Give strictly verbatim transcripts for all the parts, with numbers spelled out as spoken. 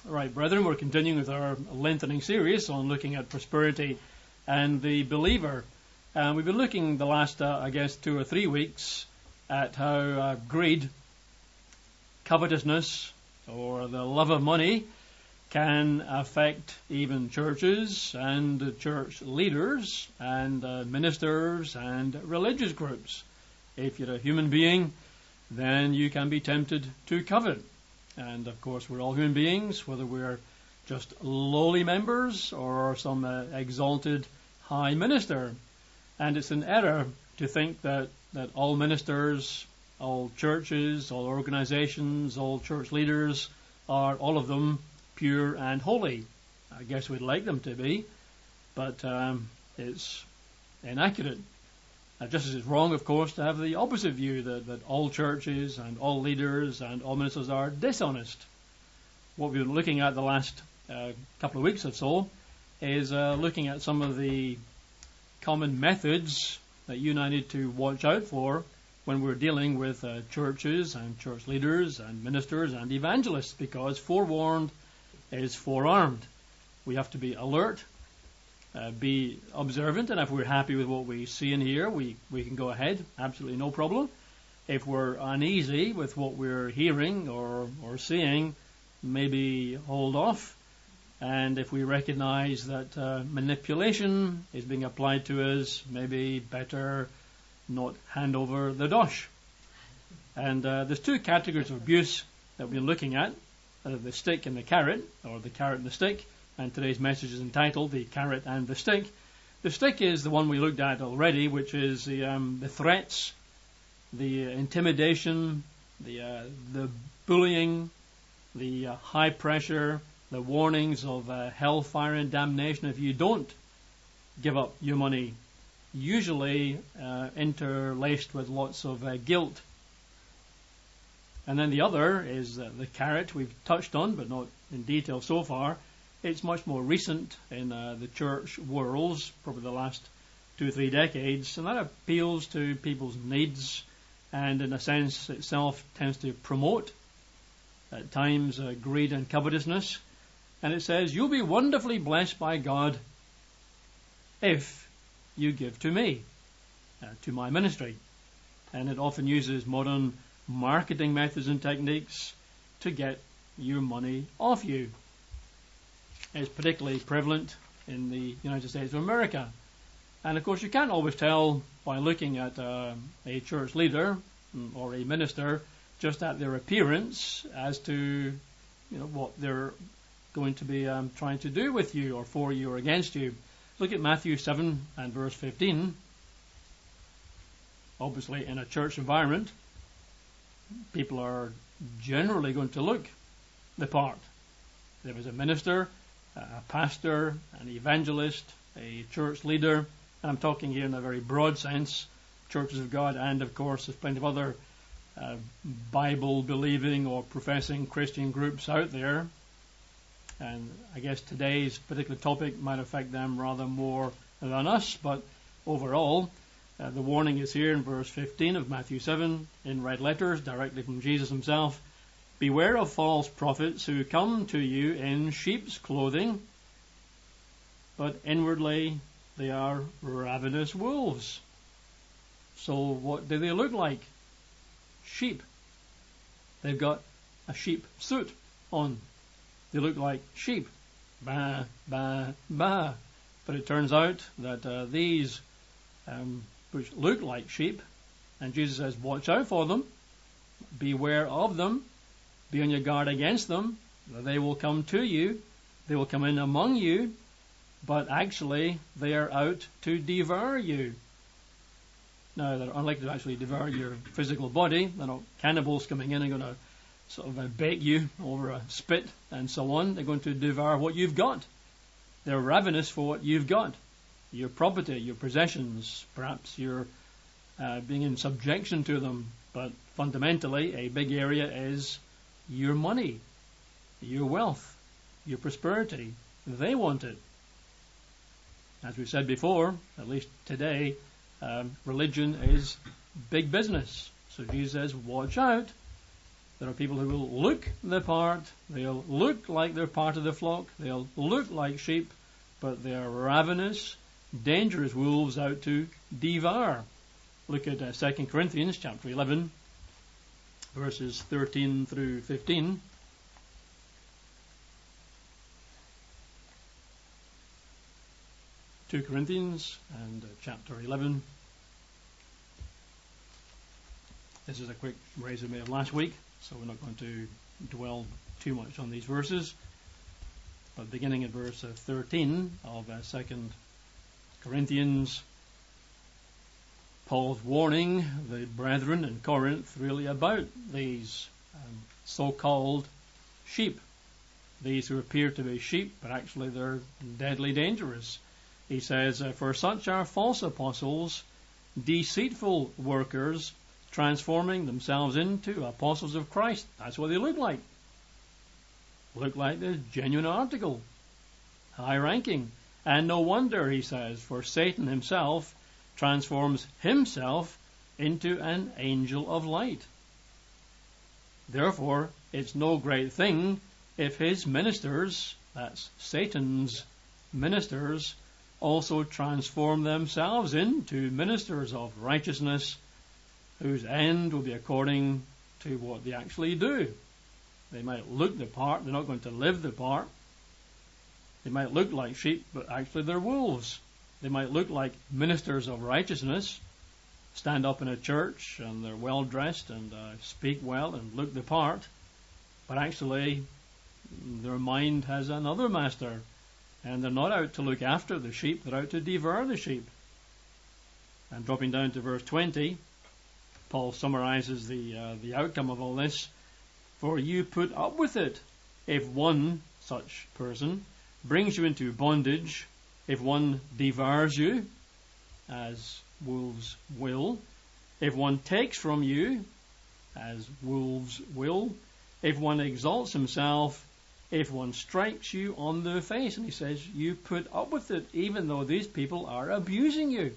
Right, brethren, we're continuing with our lengthening series on looking at prosperity and the believer. And we've been looking the last, uh, I guess, two or three weeks at how uh, greed, covetousness, or the love of money can affect even churches and church leaders and uh, ministers and religious groups. If you're a human being, then you can be tempted to covet. And of course, we're all human beings, whether we're just lowly members or some uh, exalted high minister. And it's an error to think that, that all ministers, all churches, all organizations, all church leaders are all of them pure and holy. I guess we'd like them to be, but um, it's inaccurate. Uh, just as it's wrong, of course, to have the opposite view, that, that all churches and all leaders and all ministers are dishonest. What we've been looking at the last uh, couple of weeks or so is uh, looking at some of the common methods that you and I need to watch out for when we're dealing with uh, churches and church leaders and ministers and evangelists, because forewarned is forearmed. We have to be alert, uh, be observant, and if we're happy with what we see and hear, we, we can go ahead, absolutely no problem. If we're uneasy with what we're hearing or, or seeing, maybe hold off. And if we recognize that uh, manipulation is being applied to us, maybe better not hand over the dosh. And uh, there's two categories of abuse that we're looking at, uh, the stick and the carrot, or the carrot and the stick. And today's message is entitled The Carrot and the Stick. The stick is the one we looked at already, which is the, um, the threats, the uh, intimidation, the, uh, the bullying, the uh, high pressure, the warnings of uh, hellfire and damnation if you don't give up your money, usually uh, interlaced with lots of uh, guilt. And then the other is uh, the carrot we've touched on, but not in detail so far. It's much more recent in uh, the church worlds, probably the last two or three decades, and that appeals to people's needs and in a sense itself tends to promote at times uh, greed and covetousness. And it says, you'll be wonderfully blessed by God if you give to me, uh, to my ministry. And it often uses modern marketing methods and techniques to get your money off you. It's particularly prevalent in the United States of America. And of course you can't always tell by looking at uh, a church leader or a minister just at their appearance as to you know what they're going to be um, trying to do with you or for you or against you. Look at Matthew seven and verse fifteen. Obviously in a church environment, people are generally going to look the part. There was a minister, a pastor, an evangelist, a church leader, and I'm talking here in a very broad sense, churches of God, and of course there's plenty of other uh, Bible-believing or professing Christian groups out there. And I guess today's particular topic might affect them rather more than us, but overall, uh, the warning is here in verse fifteen of Matthew seven, in red letters, directly from Jesus himself. Beware of false prophets who come to you in sheep's clothing, but inwardly they are ravenous wolves. So what do they look like? Sheep. They've got a sheep suit on. They look like sheep. Bah, bah, bah. But it turns out that uh, these, um, which look like sheep, and Jesus says, watch out for them, beware of them, be on your guard against them. They will come to you, they will come in among you, but actually they are out to devour you. Now, they're unlikely to actually devour your physical body. They're not cannibals coming in and going to sort of uh, bake you over a spit and so on. They're going to devour what you've got. They're ravenous for what you've got. Your property, your possessions, perhaps you're uh, being in subjection to them. But fundamentally, a big area is your money, your wealth, your prosperity. They want it. As we've said before, at least today, um, religion is big business. So Jesus says, watch out. There are people who will look the part, they'll look like they're part of the flock, they'll look like sheep, but they are ravenous, dangerous wolves out to devour. Look at uh, Second Corinthians chapter eleven, verses thirteen through fifteen. Second Corinthians and uh, chapter eleven. This is a quick resume of last week, so we're not going to dwell too much on these verses. But beginning at verse uh, thirteen of uh, Second Corinthians, Paul's warning the brethren in Corinth really about these um, so-called sheep. These who appear to be sheep, but actually they're deadly dangerous. He says, uh, for such are false apostles, deceitful workers, transforming themselves into apostles of Christ. That's what they look like. Look like the genuine article. High ranking. And no wonder, he says, for Satan himself transforms himself into an angel of light. Therefore, it's no great thing if his ministers, that's Satan's ministers, also transform themselves into ministers of righteousness, whose end will be according to what they actually do. They might look the part, they're not going to live the part. They might look like sheep, but actually they're wolves. They might look like ministers of righteousness, stand up in a church and they're well dressed and uh, speak well and look the part, but actually their mind has another master, and they're not out to look after the sheep, they're out to devour the sheep. And dropping down to verse twenty, Paul summarizes the uh, the outcome of all this. For you put up with it if one such person brings you into bondage, if one devours you, as wolves will, if one takes from you, as wolves will, if one exalts himself, if one strikes you on the face. And he says, you put up with it even though these people are abusing you.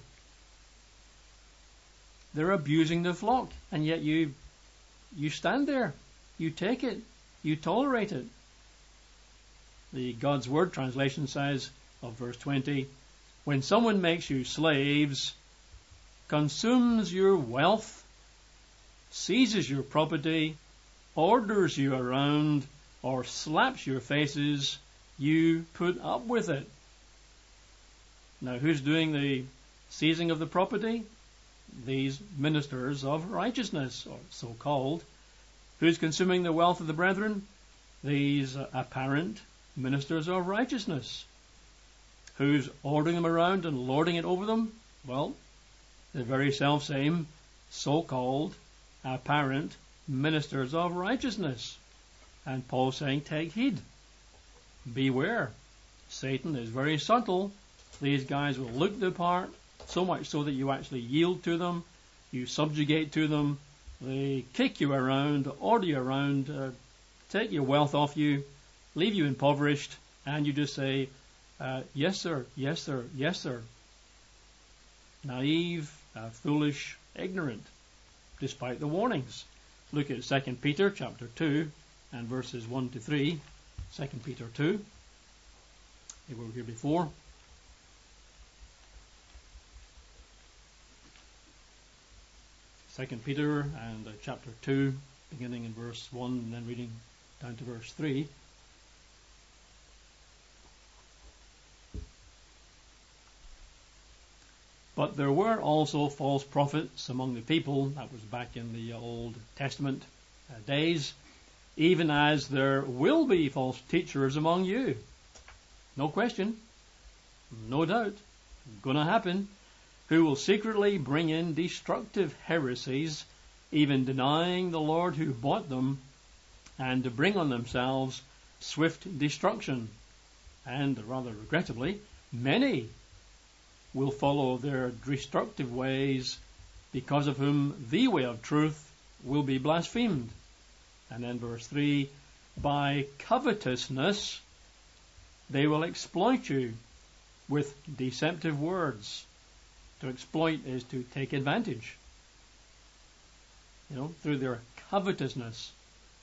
They're abusing the flock, and yet you you stand there, you take it, you tolerate it. The God's Word translation says of verse twenty, when someone makes you slaves, consumes your wealth, seizes your property, orders you around, or slaps your faces, you put up with it. Now, who's doing the seizing of the property? These ministers of righteousness, or so-called. Who's consuming the wealth of the brethren? These uh, apparent ministers of righteousness. Who's ordering them around and lording it over them? Well, the very self-same so-called apparent ministers of righteousness. And Paul's saying, take heed. Beware. Satan is very subtle. These guys will look the part, so much so that you actually yield to them, you subjugate to them, they kick you around, order you around, uh, take your wealth off you, leave you impoverished, and you just say, uh, yes sir, yes sir, yes sir. Naive, uh, foolish, ignorant, despite the warnings. Look at Second Peter chapter two and verses one to three. Second Peter two. They were here before. Second Peter and uh, chapter two, beginning in verse one and then reading down to verse three. But there were also false prophets among the people. That was back in the Old Testament uh, days. Even as there will be false teachers among you. No question. No doubt. Gonna happen. Who will secretly bring in destructive heresies, even denying the Lord who bought them, and to bring on themselves swift destruction. And, rather regrettably, many will follow their destructive ways, because of whom the way of truth will be blasphemed. And then verse three, by covetousness they will exploit you with deceptive words. To exploit is to take advantage. You know, through their covetousness.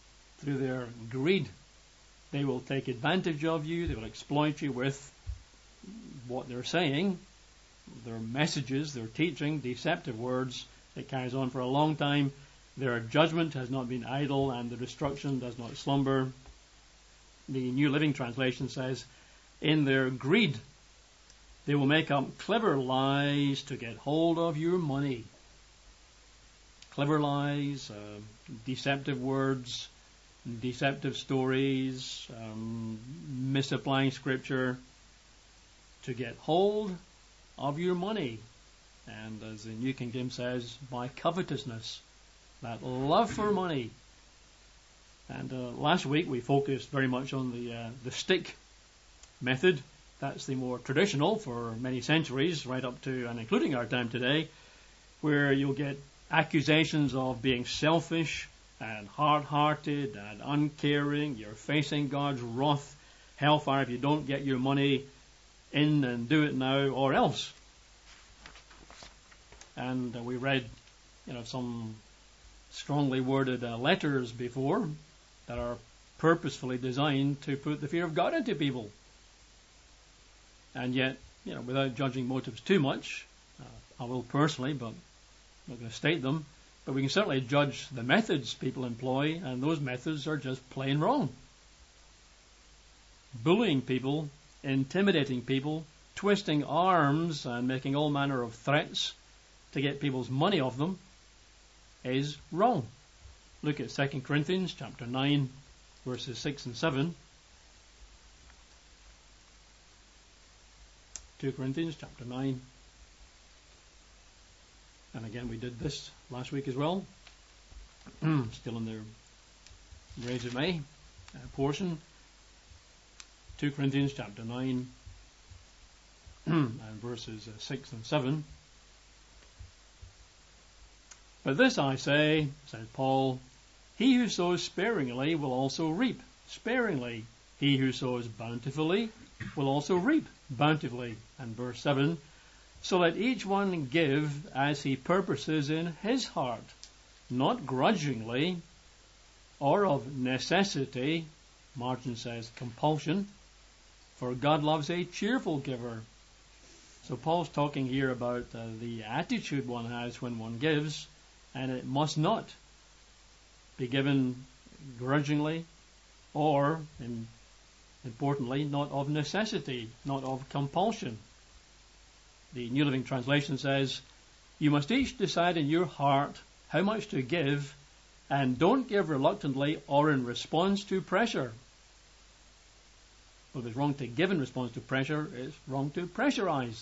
through their greed. They will take advantage of you. They will exploit you with what they're saying, their messages, their teaching, deceptive words. It carries on for a long time. Their judgment has not been idle, and their destruction does not slumber. The New Living Translation says, in their greed, they will make up clever lies to get hold of your money. Clever lies, uh, deceptive words, deceptive stories, um, misapplying Scripture to get hold of your money. And as the New King James says, by covetousness, that love for money. And uh, last week we focused very much on the uh, the stick method. That's the more traditional for many centuries, right up to and including our time today, where you'll get accusations of being selfish and hard-hearted and uncaring. You're facing God's wrath, hellfire if you don't get your money in and do it now or else. And uh, we read, you know, some strongly worded uh, letters before that are purposefully designed to put the fear of God into people. And yet, you know, without judging motives too much, uh, I will personally, but I'm not going to state them, but we can certainly judge the methods people employ, and those methods are just plain wrong. Bullying people, intimidating people, twisting arms and making all manner of threats to get people's money off them is wrong. Look at Second Corinthians chapter nine, verses six and seven. Second Corinthians chapter nine. And again, we did this last week as well. Still in the resume uh, portion. Second Corinthians chapter nine and verses uh, six and seven. But this I say, says Paul, he who sows sparingly will also reap sparingly. He who sows bountifully will also reap bountifully. And verse seven, so let each one give as he purposes in his heart, not grudgingly or of necessity, margin says compulsion, for God loves a cheerful giver. So Paul's talking here about uh, the attitude one has when one gives, and it must not be given grudgingly or, in, importantly, not of necessity, not of compulsion. The New Living Translation says, you must each decide in your heart how much to give, and don't give reluctantly or in response to pressure. Well, if it's wrong to give in response to pressure, it's wrong to pressurize.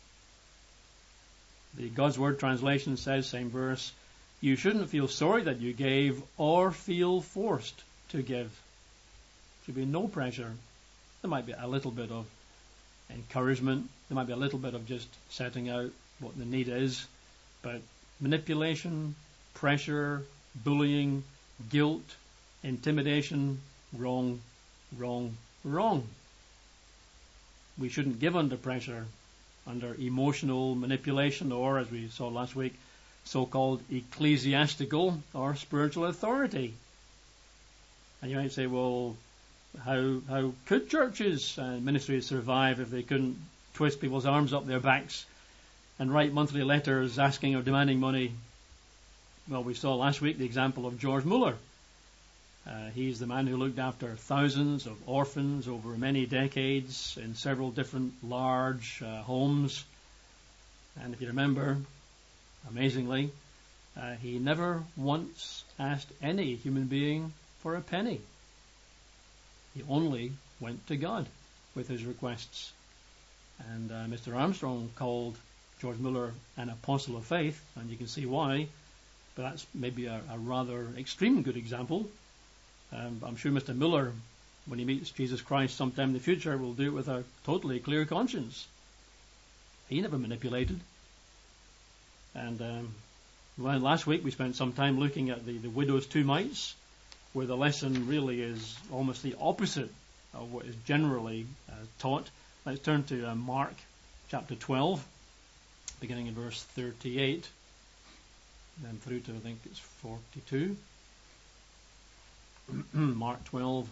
The God's Word translation says, same verse, you shouldn't feel sorry that you gave or feel forced to give. There should be no pressure. There might be a little bit of encouragement. There might be a little bit of just setting out what the need is. But manipulation, pressure, bullying, guilt, intimidation, wrong, wrong, wrong. We shouldn't give under pressure, under emotional manipulation, or, as we saw last week, so-called ecclesiastical or spiritual authority. And you might say, well, how how could churches and ministries survive if they couldn't twist people's arms up their backs and write monthly letters asking or demanding money? Well, we saw last week the example of George Muller. Uh, he's the man who looked after thousands of orphans over many decades in several different large uh, homes. And if you remember, amazingly, uh, he never once asked any human being for a penny. He only went to God with his requests. And uh, Mister Armstrong called George Muller an apostle of faith, and you can see why. But that's maybe a, a rather extreme good example. Um, I'm sure Mister Muller, when he meets Jesus Christ sometime in the future, will do it with a totally clear conscience. He never manipulated. And um, well, last week we spent some time looking at the, the widow's two mites, where the lesson really is almost the opposite of what is generally uh, taught. Let's turn to uh, Mark chapter twelve, beginning in verse thirty-eight, then through to, I think it's forty-two. Mark twelve.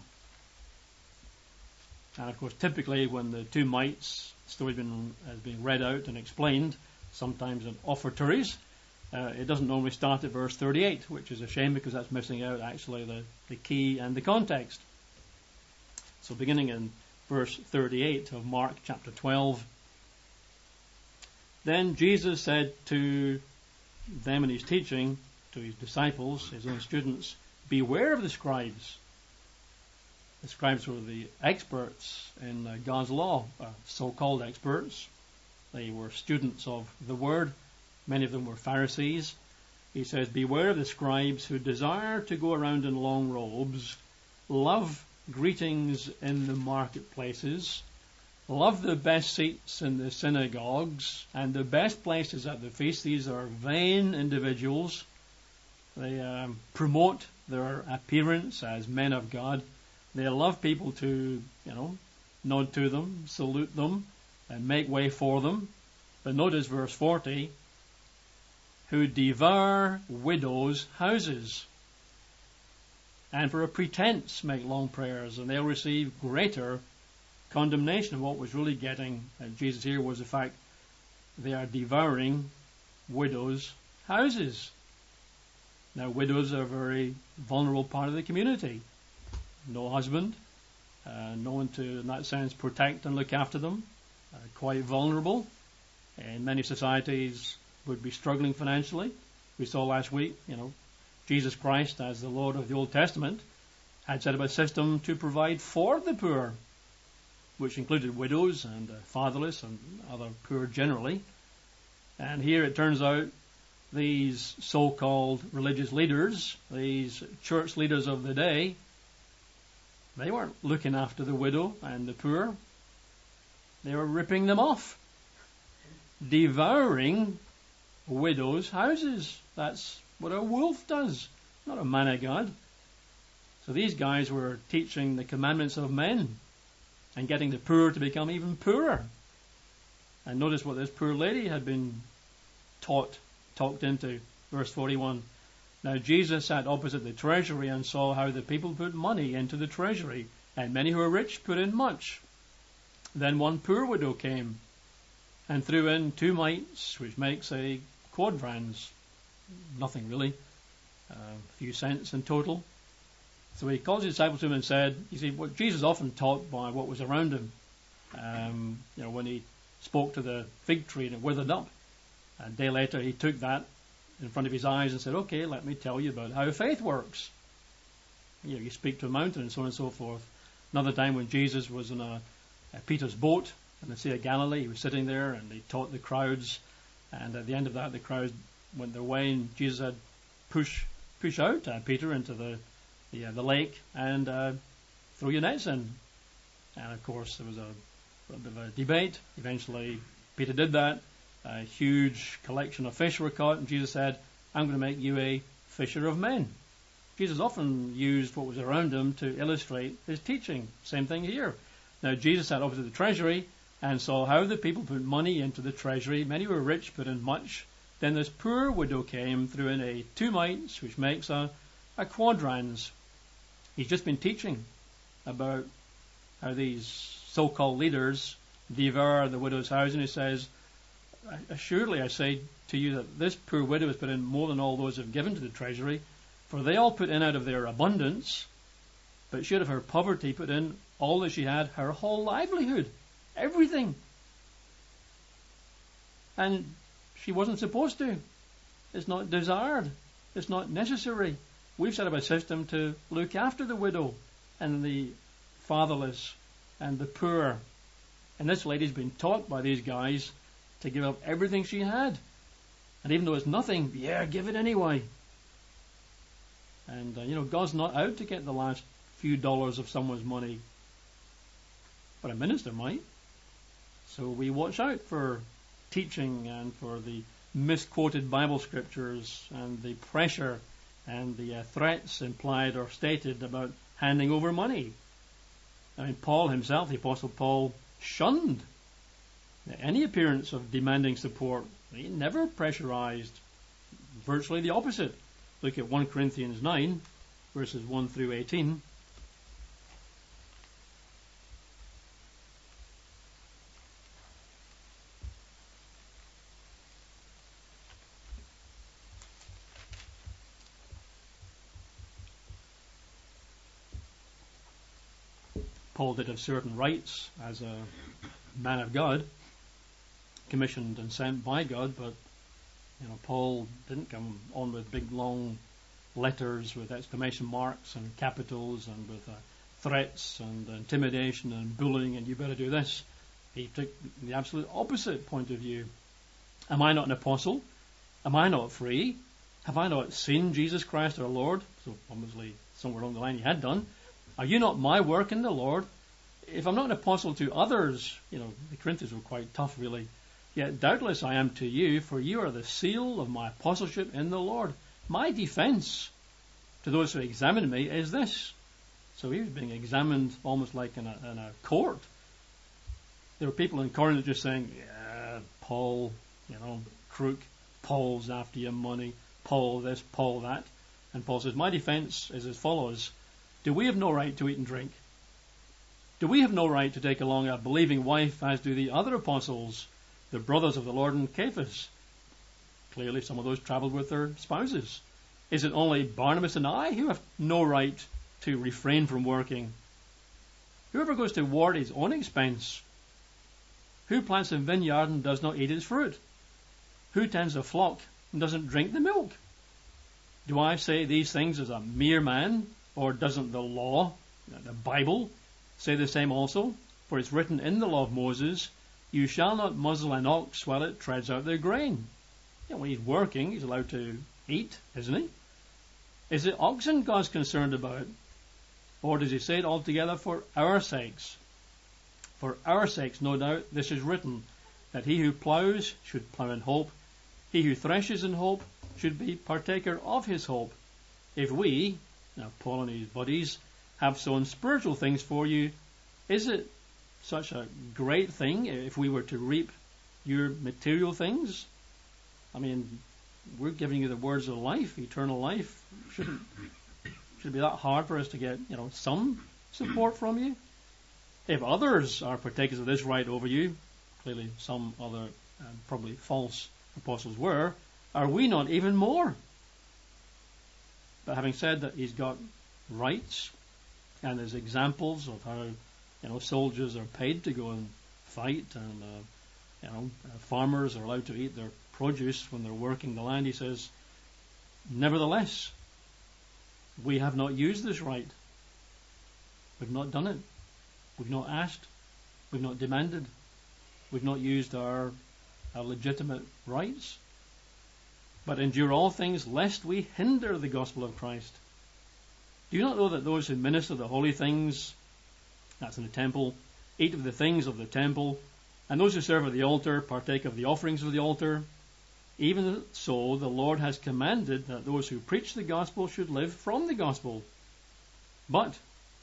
And of course, typically when the two mites story been, has been read out and explained, sometimes in offertories, uh, it doesn't normally start at verse thirty-eight, which is a shame because that's missing out actually the, the key and the context. So beginning in verse thirty-eight of Mark chapter twelve, then Jesus said to them in his teaching, to his disciples, his own students, beware of the scribes. The scribes were the experts in uh, God's law, uh, so-called experts. They were students of the word. Many of them were Pharisees. He says, beware of the scribes who desire to go around in long robes, love greetings in the marketplaces, love the best seats in the synagogues, and the best places at the feast. These are vain individuals. They um, promote their appearance as men of God. They love people to, you know, nod to them, salute them, and make way for them. But notice verse forty, who devour widows' houses, and for a pretense make long prayers, and they'll receive greater condemnation. What was really getting at Jesus here was the fact they are devouring widows' houses. Now, widows are a very vulnerable part of the community. No husband, uh, no one to, in that sense, protect and look after them. Uh, quite vulnerable. In many societies would be struggling financially. We saw last week, you know, Jesus Christ, as the Lord of the Old Testament, had set up a system to provide for the poor, which included widows and uh, fatherless and other poor generally. And here it turns out these so-called religious leaders, these church leaders of the day, they weren't looking after the widow and the poor. They were ripping them off, devouring widows' houses. That's what a wolf does, not a man of God. So these guys were teaching the commandments of men and getting the poor to become even poorer. And notice what this poor lady had been taught, talked into. Verse forty-one. Now Jesus sat opposite the treasury and saw how the people put money into the treasury, and many who were rich put in much. Then one poor widow came and threw in two mites, which makes a quadrans. Nothing really, uh, a few cents in total. So he called his disciples to him and said, you see, what Jesus often taught by what was around him. Um, you know, when he spoke to the fig tree and it withered up, a day later he took that in front of his eyes and said, okay, let me tell you about how faith works. You know, you speak to a mountain and so on and so forth. Another time when Jesus was in a, a Peter's boat in the Sea of Galilee, he was sitting there and he taught the crowds, and at the end of that the crowds went their way and Jesus had push push out uh, Peter into the the, uh, the lake and uh, throw your nets in. And of course there was a, a bit of a debate. Eventually Peter did that. A huge collection of fish were caught, and Jesus said, I'm going to make you a fisher of men. Jesus often used what was around him to illustrate his teaching. Same thing here. Now Jesus sat opposite the treasury and saw how the people put money into the treasury. Many were rich, put in much. Then this poor widow came, threw in a two mites, which makes a, a quadrans. He's just been teaching about how these so-called leaders devour the widow's house, and he says, surely I say to you that this poor widow has put in more than all those who have given to the treasury, for they all put in out of their abundance, but she out of her poverty put in all that she had, her whole livelihood, everything. And she wasn't supposed to. It's not desired. It's not necessary. We've set up a system to look after the widow and the fatherless and the poor. And this lady's been taught by these guys to give up everything she had. And even though it's nothing, yeah, give it anyway. And, uh, you know, God's not out to get the last few dollars of someone's money. But a minister might. So we watch out for teaching and for the misquoted Bible scriptures and the pressure and the uh, threats implied or stated about handing over money. I mean, Paul himself, the Apostle Paul, shunned any appearance of demanding support. He never pressurized. Virtually the opposite. Look at First Corinthians nine. verses one through eighteen. Paul did have certain rights as a man of God, commissioned and sent by God, but you know, Paul didn't come on with big long letters with exclamation marks and capitals and with uh, threats and intimidation and bullying and you better do this. He took the absolute opposite point of view. Am I not an apostle? Am I not free? Have I not seen Jesus Christ our Lord? So obviously somewhere along the line he had done. Are you not my work in the Lord? If I'm not an apostle to others, you know, the Corinthians were quite tough really, yet doubtless I am to you, for you are the seal of my apostleship in the Lord. My defense to those who examine me is this. So he was being examined almost like in a, in a court. There were people in Corinth just saying, yeah, Paul, you know, crook, Paul's after your money, Paul this, Paul that. And Paul says, my defense is as follows. Do we have no right to eat and drink? Do we have no right to take along a believing wife as do the other apostles, the brothers of the Lord and Cephas? Clearly some of those travelled with their spouses. Is it only Barnabas and I who have no right to refrain from working? Whoever goes to war at his own expense? Who plants a vineyard and does not eat its fruit? Who tends a flock and doesn't drink the milk? Do I say these things as a mere man? Or doesn't the law, the Bible, say the same also? For it's written in the law of Moses, you shall not muzzle an ox while it treads out their grain. You know, when he's working, he's allowed to eat, isn't he? Is it oxen God's concerned about? Or does he say it altogether for our sakes? For our sakes, no doubt, this is written, that he who ploughs should plough in hope, he who threshes in hope should be partaker of his hope. If we, now Paul and his buddies, have sown spiritual things for you, is it such a great thing if we were to reap your material things? I mean, we're giving you the words of life, eternal life. Shouldn't should it be that hard for us to get, you know, some support from you? If others are partakers of this right over you, clearly some other uh, probably false apostles were, are we not even more? But having said that he's got rights and there's examples of how, you know, soldiers are paid to go and fight and, uh, you know, uh, farmers are allowed to eat their produce when they're working the land, he says, nevertheless, we have not used this right. We've not done it. We've not asked. We've not demanded. We've not used our, our legitimate rights. But endure all things lest we hinder the gospel of Christ. Do you not know that those who minister the holy things, that's in the temple, eat of the things of the temple, and those who serve at the altar partake of the offerings of the altar? Even so, the Lord has commanded that those who preach the gospel should live from the gospel. But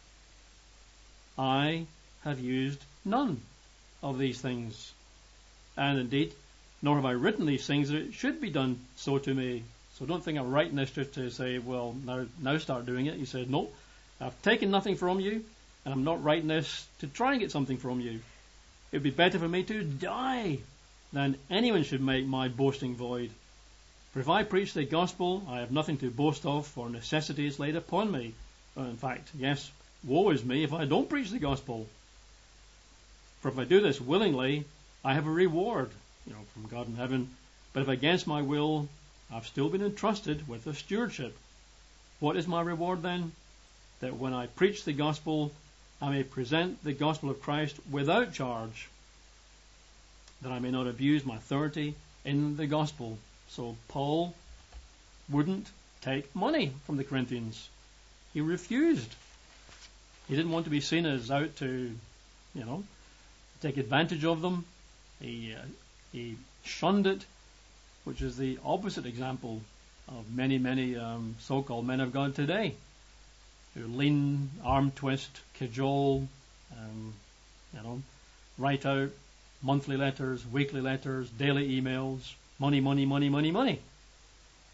I have used none of these things. And indeed, nor have I written these things that it should be done so to me. So don't think I'm writing this just to say, well, now, now start doing it. He says, no, I've taken nothing from you, and I'm not writing this to try and get something from you. It would be better for me to die than anyone should make my boasting void. For if I preach the gospel, I have nothing to boast of, for necessity is laid upon me. Uh, in fact, yes, woe is me if I don't preach the gospel. For if I do this willingly, I have a reward, you know, from God in heaven. But if against my will, I've still been entrusted with a stewardship. What is my reward then? That when I preach the gospel, I may present the gospel of Christ without charge, that I may not abuse my authority in the gospel. So Paul wouldn't take money from the Corinthians. He refused. He didn't want to be seen as out to, you know, take advantage of them. He uh, he shunned it, which is the opposite example of many, many um, so-called men of God today, who lean, arm twist, cajole, um, you know, write out monthly letters, weekly letters, daily emails, money, money, money, money, money.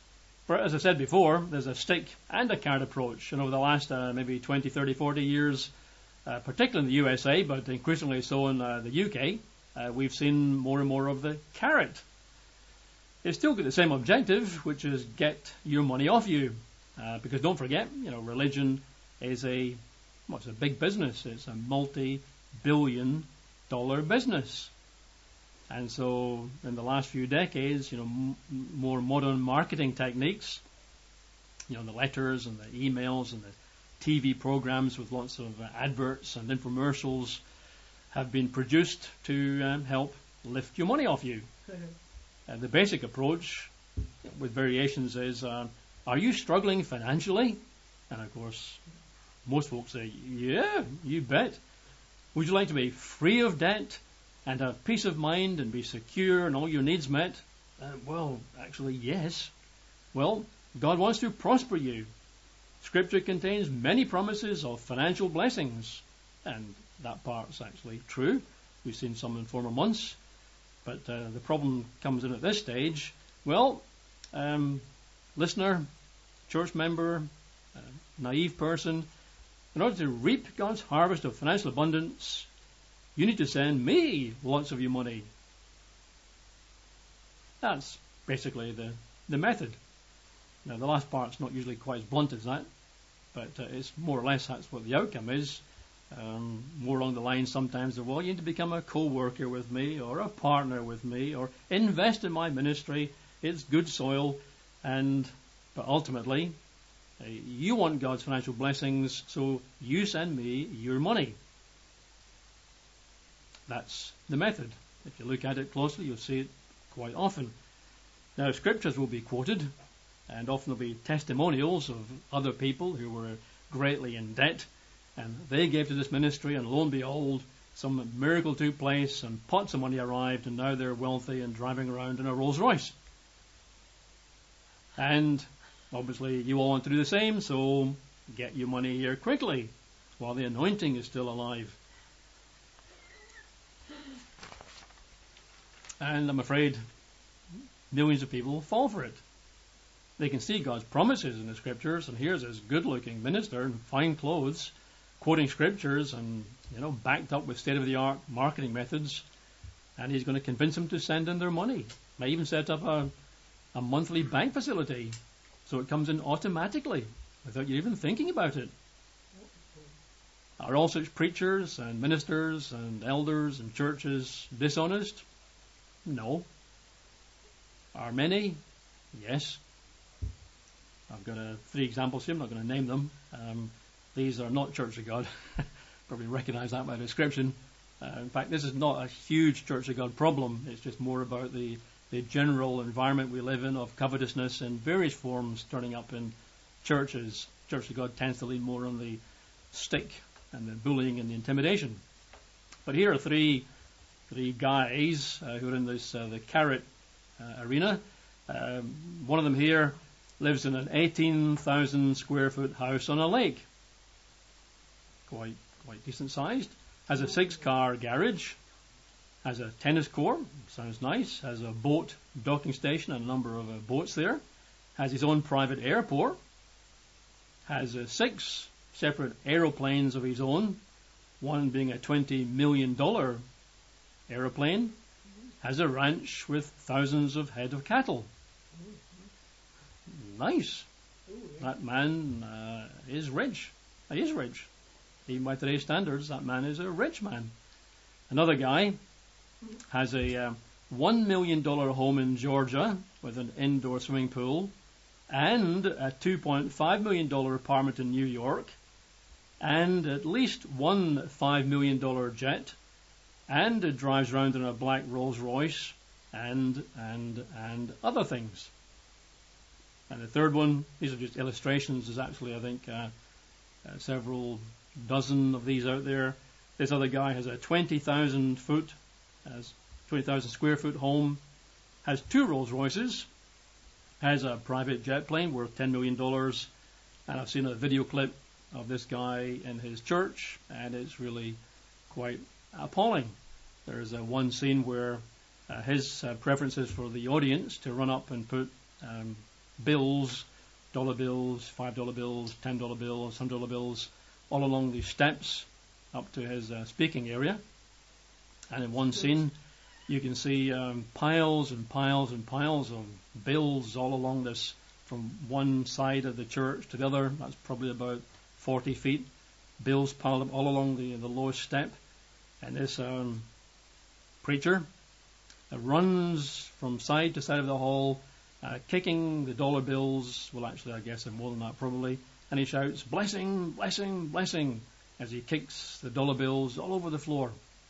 For as I said before, there's a stick and a carrot approach. And over the last uh, maybe twenty, thirty, forty years, uh, particularly in the U S A, but increasingly so in uh, the U K, uh, we've seen more and more of the carrot. It's still got the same objective, which is get your money off you. Uh, because don't forget, you know, religion is a, well, it's a big business. It's a multi-billion dollar business. And so in the last few decades, you know, m- more modern marketing techniques, you know, the letters and the emails and the T V programs with lots of uh, adverts and infomercials have been produced to um, help lift your money off you. Uh, the basic approach, with variations, is, uh, are you struggling financially? And of course, most folks say, yeah, you bet. Would you like to be free of debt and have peace of mind and be secure and all your needs met? Uh, well, actually, yes. Well, God wants to prosper you. Scripture contains many promises of financial blessings. And that part's actually true. We've seen some in former months. But uh, the problem comes in at this stage. Well, um, listener, church member, uh, naive person, in order to reap God's harvest of financial abundance, you need to send me lots of your money. That's basically the, the method. Now, the last part's not usually quite as blunt as that, but uh, it's more or less that's what the outcome is. Um, more along the line sometimes, well, you need to become a co-worker with me or a partner with me or invest in my ministry. It's good soil. And but ultimately, uh, you want God's financial blessings, so you send me your money. That's the method. If you look at it closely, you'll see it quite often. Now, scriptures will be quoted, and often there'll be testimonials of other people who were greatly in debt, and they gave to this ministry, and lo and behold, some miracle took place, and pots of money arrived, and now they're wealthy and driving around in a Rolls Royce. And obviously, you all want to do the same, so get your money here quickly, while the anointing is still alive. And I'm afraid millions of people fall for it. They can see God's promises in the scriptures, and here's this good-looking minister in fine clothes, quoting scriptures and, you know, backed up with state-of-the-art marketing methods, and he's going to convince them to send in their money. May even set up a, a monthly bank facility so it comes in automatically without you even thinking about it. Are all such preachers and ministers and elders and churches dishonest? No. Are many? Yes. I've got uh, three examples here. I'm not going to name them. Um, these are not Church of God. Probably recognize that by description. Uh, in fact, this is not a huge Church of God problem. It's just more about the, the general environment we live in of covetousness in various forms turning up in churches. Church of God tends to lean more on the stick and the bullying and the intimidation. But here are three three guys uh, who are in this uh, the carrot uh, arena. Um, one of them here lives in an eighteen thousand square foot house on a lake. Quite quite decent sized. Has a six car garage. Has a tennis court. Sounds nice. Has a boat docking station and a number of uh, boats there. Has his own private airport. Has uh, six separate aeroplanes of his own. One being a twenty million dollars aeroplane. Has a ranch with thousands of head of cattle. Nice. That man uh, is rich. He is rich. Even by today's standards, that man is a rich man. Another guy has a uh, one million dollars home in Georgia with an indoor swimming pool and a two point five million dollars apartment in New York and at least one five million dollars jet, and it drives around in a black Rolls Royce and and and other things. And the third one, these are just illustrations. There's actually, I think, uh, uh, several dozen of these out there. This other guy has a twenty thousand foot, has twenty thousand square foot home, has two Rolls Royces, has a private jet plane worth ten million dollars, and I've seen a video clip of this guy in his church, and it's really quite appalling. There's a one scene where uh, his uh, preference is for the audience to run up and put um, bills, dollar bills, five dollar bills, ten dollar bills, one hundred dollar bills, all along the steps up to his uh, speaking area. And in one scene, you can see um, piles and piles and piles of bills all along this, from one side of the church to the other. That's probably about forty feet. Bills piled up all along the, the lowest step. And this um, preacher uh, runs from side to side of the hall, uh, kicking the dollar bills. Well, actually, I guess more than that probably. And he shouts, "Blessing, blessing, blessing," as he kicks the dollar bills all over the floor.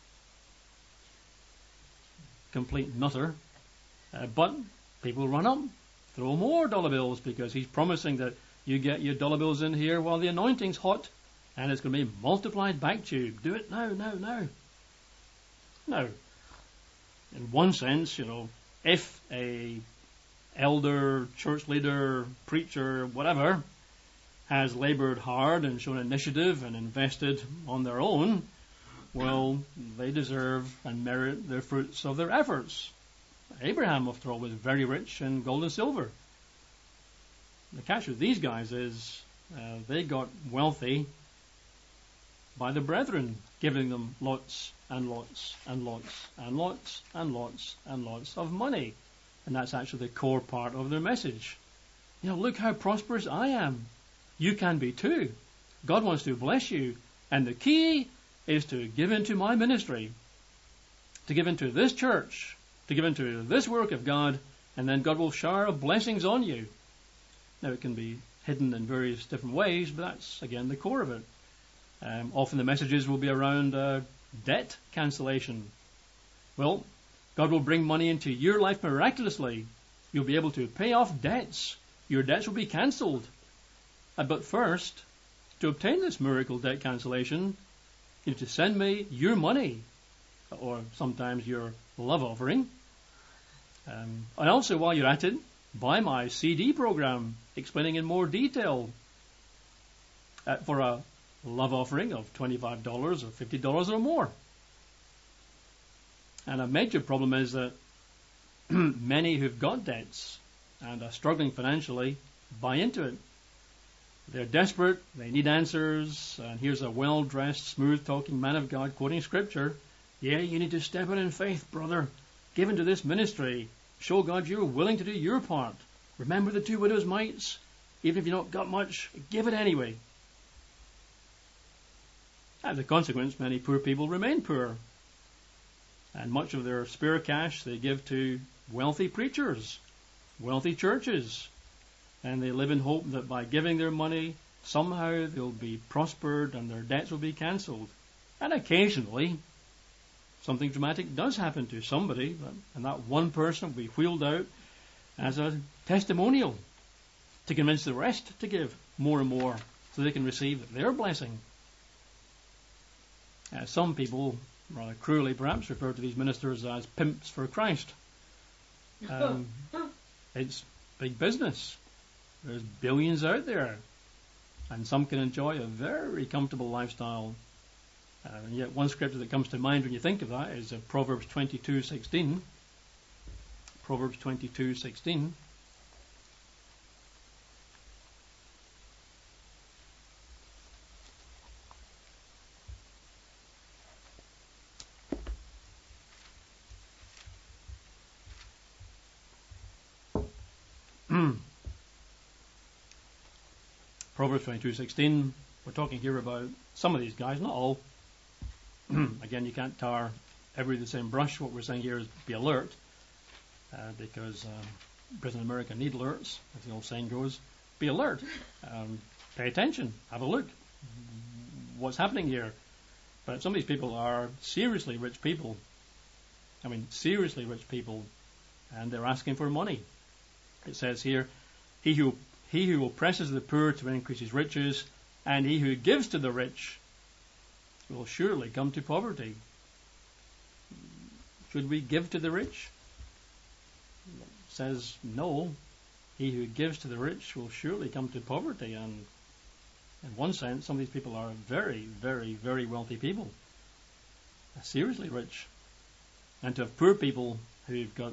Complete nutter. Uh, but people run up, throw more dollar bills, because he's promising that you get your dollar bills in here while the anointing's hot, and it's going to be multiplied back to you. Do it now, now, now. No. In one sense, you know, if a elder, church leader, preacher, whatever, has labored hard and shown initiative and invested on their own, well, they deserve and merit the fruits of their efforts. Abraham, after all, was very rich in gold and silver. The catch with these guys is uh, they got wealthy by the brethren giving them lots and lots and lots and lots and lots and lots of money. And that's actually the core part of their message. You know, look how prosperous I am. You can be too. God wants to bless you. And the key is to give into my ministry, to give into this church, to give into this work of God, and then God will shower blessings on you. Now, it can be hidden in various different ways, but that's, again, the core of it. Um, often the messages will be around uh, debt cancellation. Well, God will bring money into your life miraculously. You'll be able to pay off debts. Your debts will be cancelled. Uh, but first, to obtain this miracle debt cancellation, you need to send me your money, or sometimes your love offering. Um, and also, while you're at it, buy my C D program explaining in more detail uh, for a love offering of twenty-five dollars or fifty dollars or more. And a major problem is that many who've got debts and are struggling financially buy into it. They're desperate, they need answers, and here's a well-dressed, smooth-talking man of God quoting scripture. Yeah, you need to step out in faith, brother. Give into this ministry. Show God you're willing to do your part. Remember the two widows' mites? Even if you've not got much, give it anyway. As a consequence, many poor people remain poor. And much of their spare cash they give to wealthy preachers, wealthy churches. And they live in hope that by giving their money, somehow they'll be prospered and their debts will be cancelled. And occasionally, something dramatic does happen to somebody, and that one person will be wheeled out as a testimonial to convince the rest to give more and more so they can receive their blessing. Uh, some people, rather cruelly perhaps, refer to these ministers as pimps for Christ. Um, it's big business. There's billions out there, and some can enjoy a very comfortable lifestyle. Uh, and yet one scripture that comes to mind when you think of that is uh, Proverbs twenty-two sixteen. Proverbs twenty-two sixteen. Proverbs twenty-two sixteen. We're talking here about some of these guys, not all. Again, you can't tar every the same brush. What we're saying here is be alert, uh, because um, Britain and America need alerts, as the old saying goes. Be alert. Um, pay attention. Have a look. What's happening here? But some of these people are seriously rich people. I mean, seriously rich people, and they're asking for money. It says here, he who He who oppresses the poor to increase his riches, and he who gives to the rich will surely come to poverty. Should we give to the rich? It says no. He who gives to the rich will surely come to poverty. And in one sense, some of these people are very, very, very wealthy people. Seriously rich. And to have poor people who've got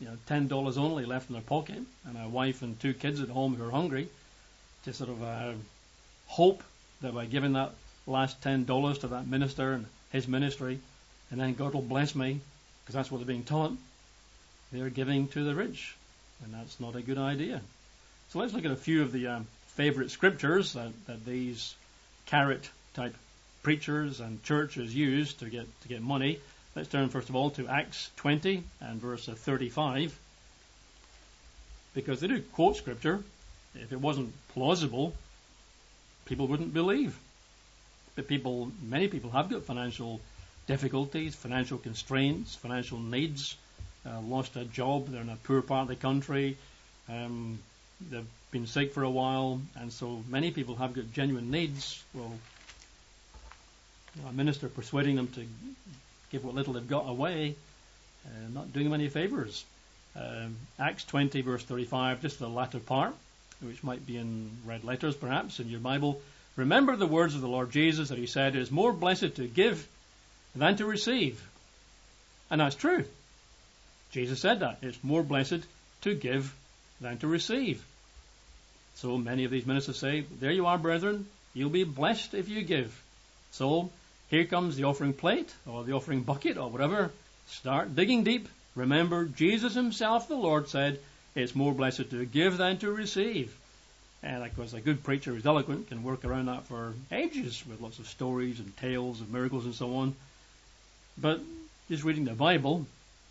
you know, ten dollars only left in their pocket, and a wife and two kids at home who are hungry, to sort of uh, hope that by giving that last ten dollars to that minister and his ministry, and then God will bless me, because that's what they're being taught, they're giving to the rich, and that's not a good idea. So let's look at a few of the um, favorite scriptures that, that these carrot-type preachers and churches use to get to get money. Let's turn first of all to Acts twenty and verse thirty-five, because they do quote scripture. If it wasn't plausible, people wouldn't believe. But people, many people have got financial difficulties, financial constraints, financial needs, uh, lost a job, they're in a poor part of the country, um, they've been sick for a while, and so many people have got genuine needs. Well, you know, a minister persuading them to give what little they've got away, uh, not doing them any favours. Um, Acts twenty verse thirty-five, just the latter part, which might be in red letters perhaps in your Bible. Remember the words of the Lord Jesus that he said, it is more blessed to give than to receive. And that's true. Jesus said that. It's more blessed to give than to receive. So many of these ministers say, there you are, brethren, you'll be blessed if you give. So here comes the offering plate or the offering bucket or whatever. Start digging deep. Remember, Jesus himself, the Lord, said, it's more blessed to give than to receive. And of course, a good preacher who's eloquent can work around that for ages with lots of stories and tales of miracles and so on. But just reading the Bible,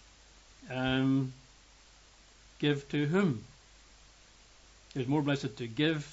um, give to whom? It's more blessed to give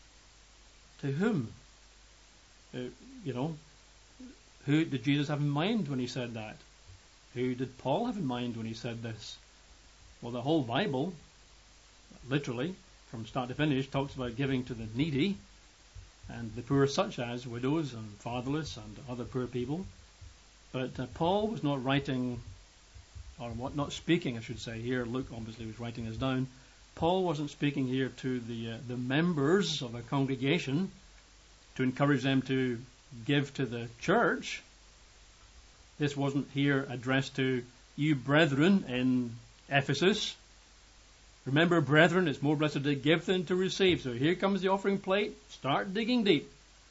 to whom? Uh, you know, who did Jesus have in mind when he said that? Who did Paul have in mind when he said this? Well, the whole Bible, literally, from start to finish, talks about giving to the needy and the poor, such as widows and fatherless and other poor people. But uh, Paul was not writing, or what, not speaking, I should say. Here, Luke obviously was writing this down. Paul wasn't speaking here to the uh, the members of a congregation to encourage them to give to the church. This wasn't here addressed to you brethren in Ephesus. Remember, brethren, it's more blessed to give than to receive. So here comes the offering plate. Start digging deep.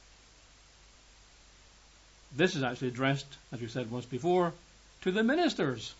This is actually addressed, as we said once before, to the ministers.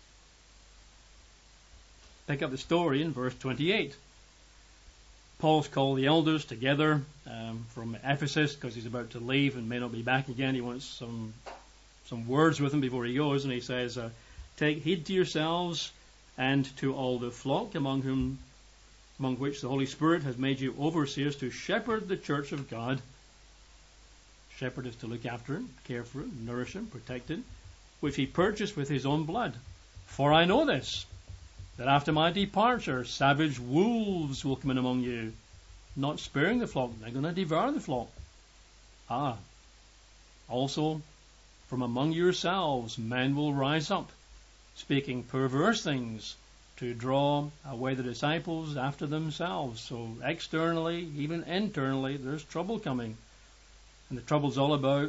Pick up the story in verse twenty-eight. Paul's called the elders together um, from Ephesus because he's about to leave and may not be back again. He wants some some words with them before he goes, and he says, uh, take heed to yourselves and to all the flock among whom, among which the Holy Spirit has made you overseers to shepherd the church of God. Shepherd is to look after it, care for it, nourish it, protect it, which he purchased with his own blood. For I know this, that after my departure, savage wolves will come in among you, not sparing the flock. They're going to devour the flock. Ah, also from among yourselves men will rise up, speaking perverse things, to draw away the disciples after themselves. So externally, even internally, there's trouble coming. And the trouble's all about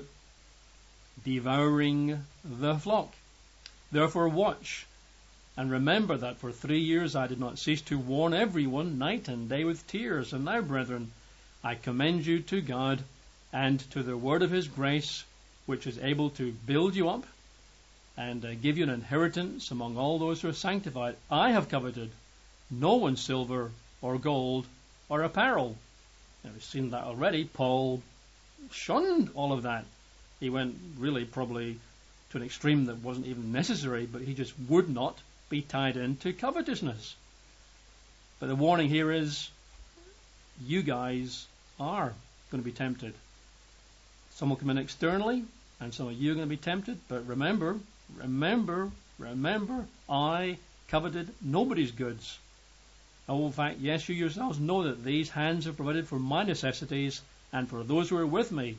devouring the flock. Therefore watch, and remember that for three years I did not cease to warn everyone night and day with tears. And now, brethren, I commend you to God and to the word of his grace, which is able to build you up and uh, give you an inheritance among all those who are sanctified. I have coveted no one's silver or gold or apparel. Now, we've seen that already. Paul shunned all of that. He went really probably to an extreme that wasn't even necessary, but he just would not be tied into covetousness. But the warning here is, you guys are going to be tempted. Some will come in externally, and some of you are going to be tempted. But remember, remember, remember, I coveted nobody's goods. Oh, in fact, yes, you yourselves know that these hands have provided for my necessities and for those who are with me.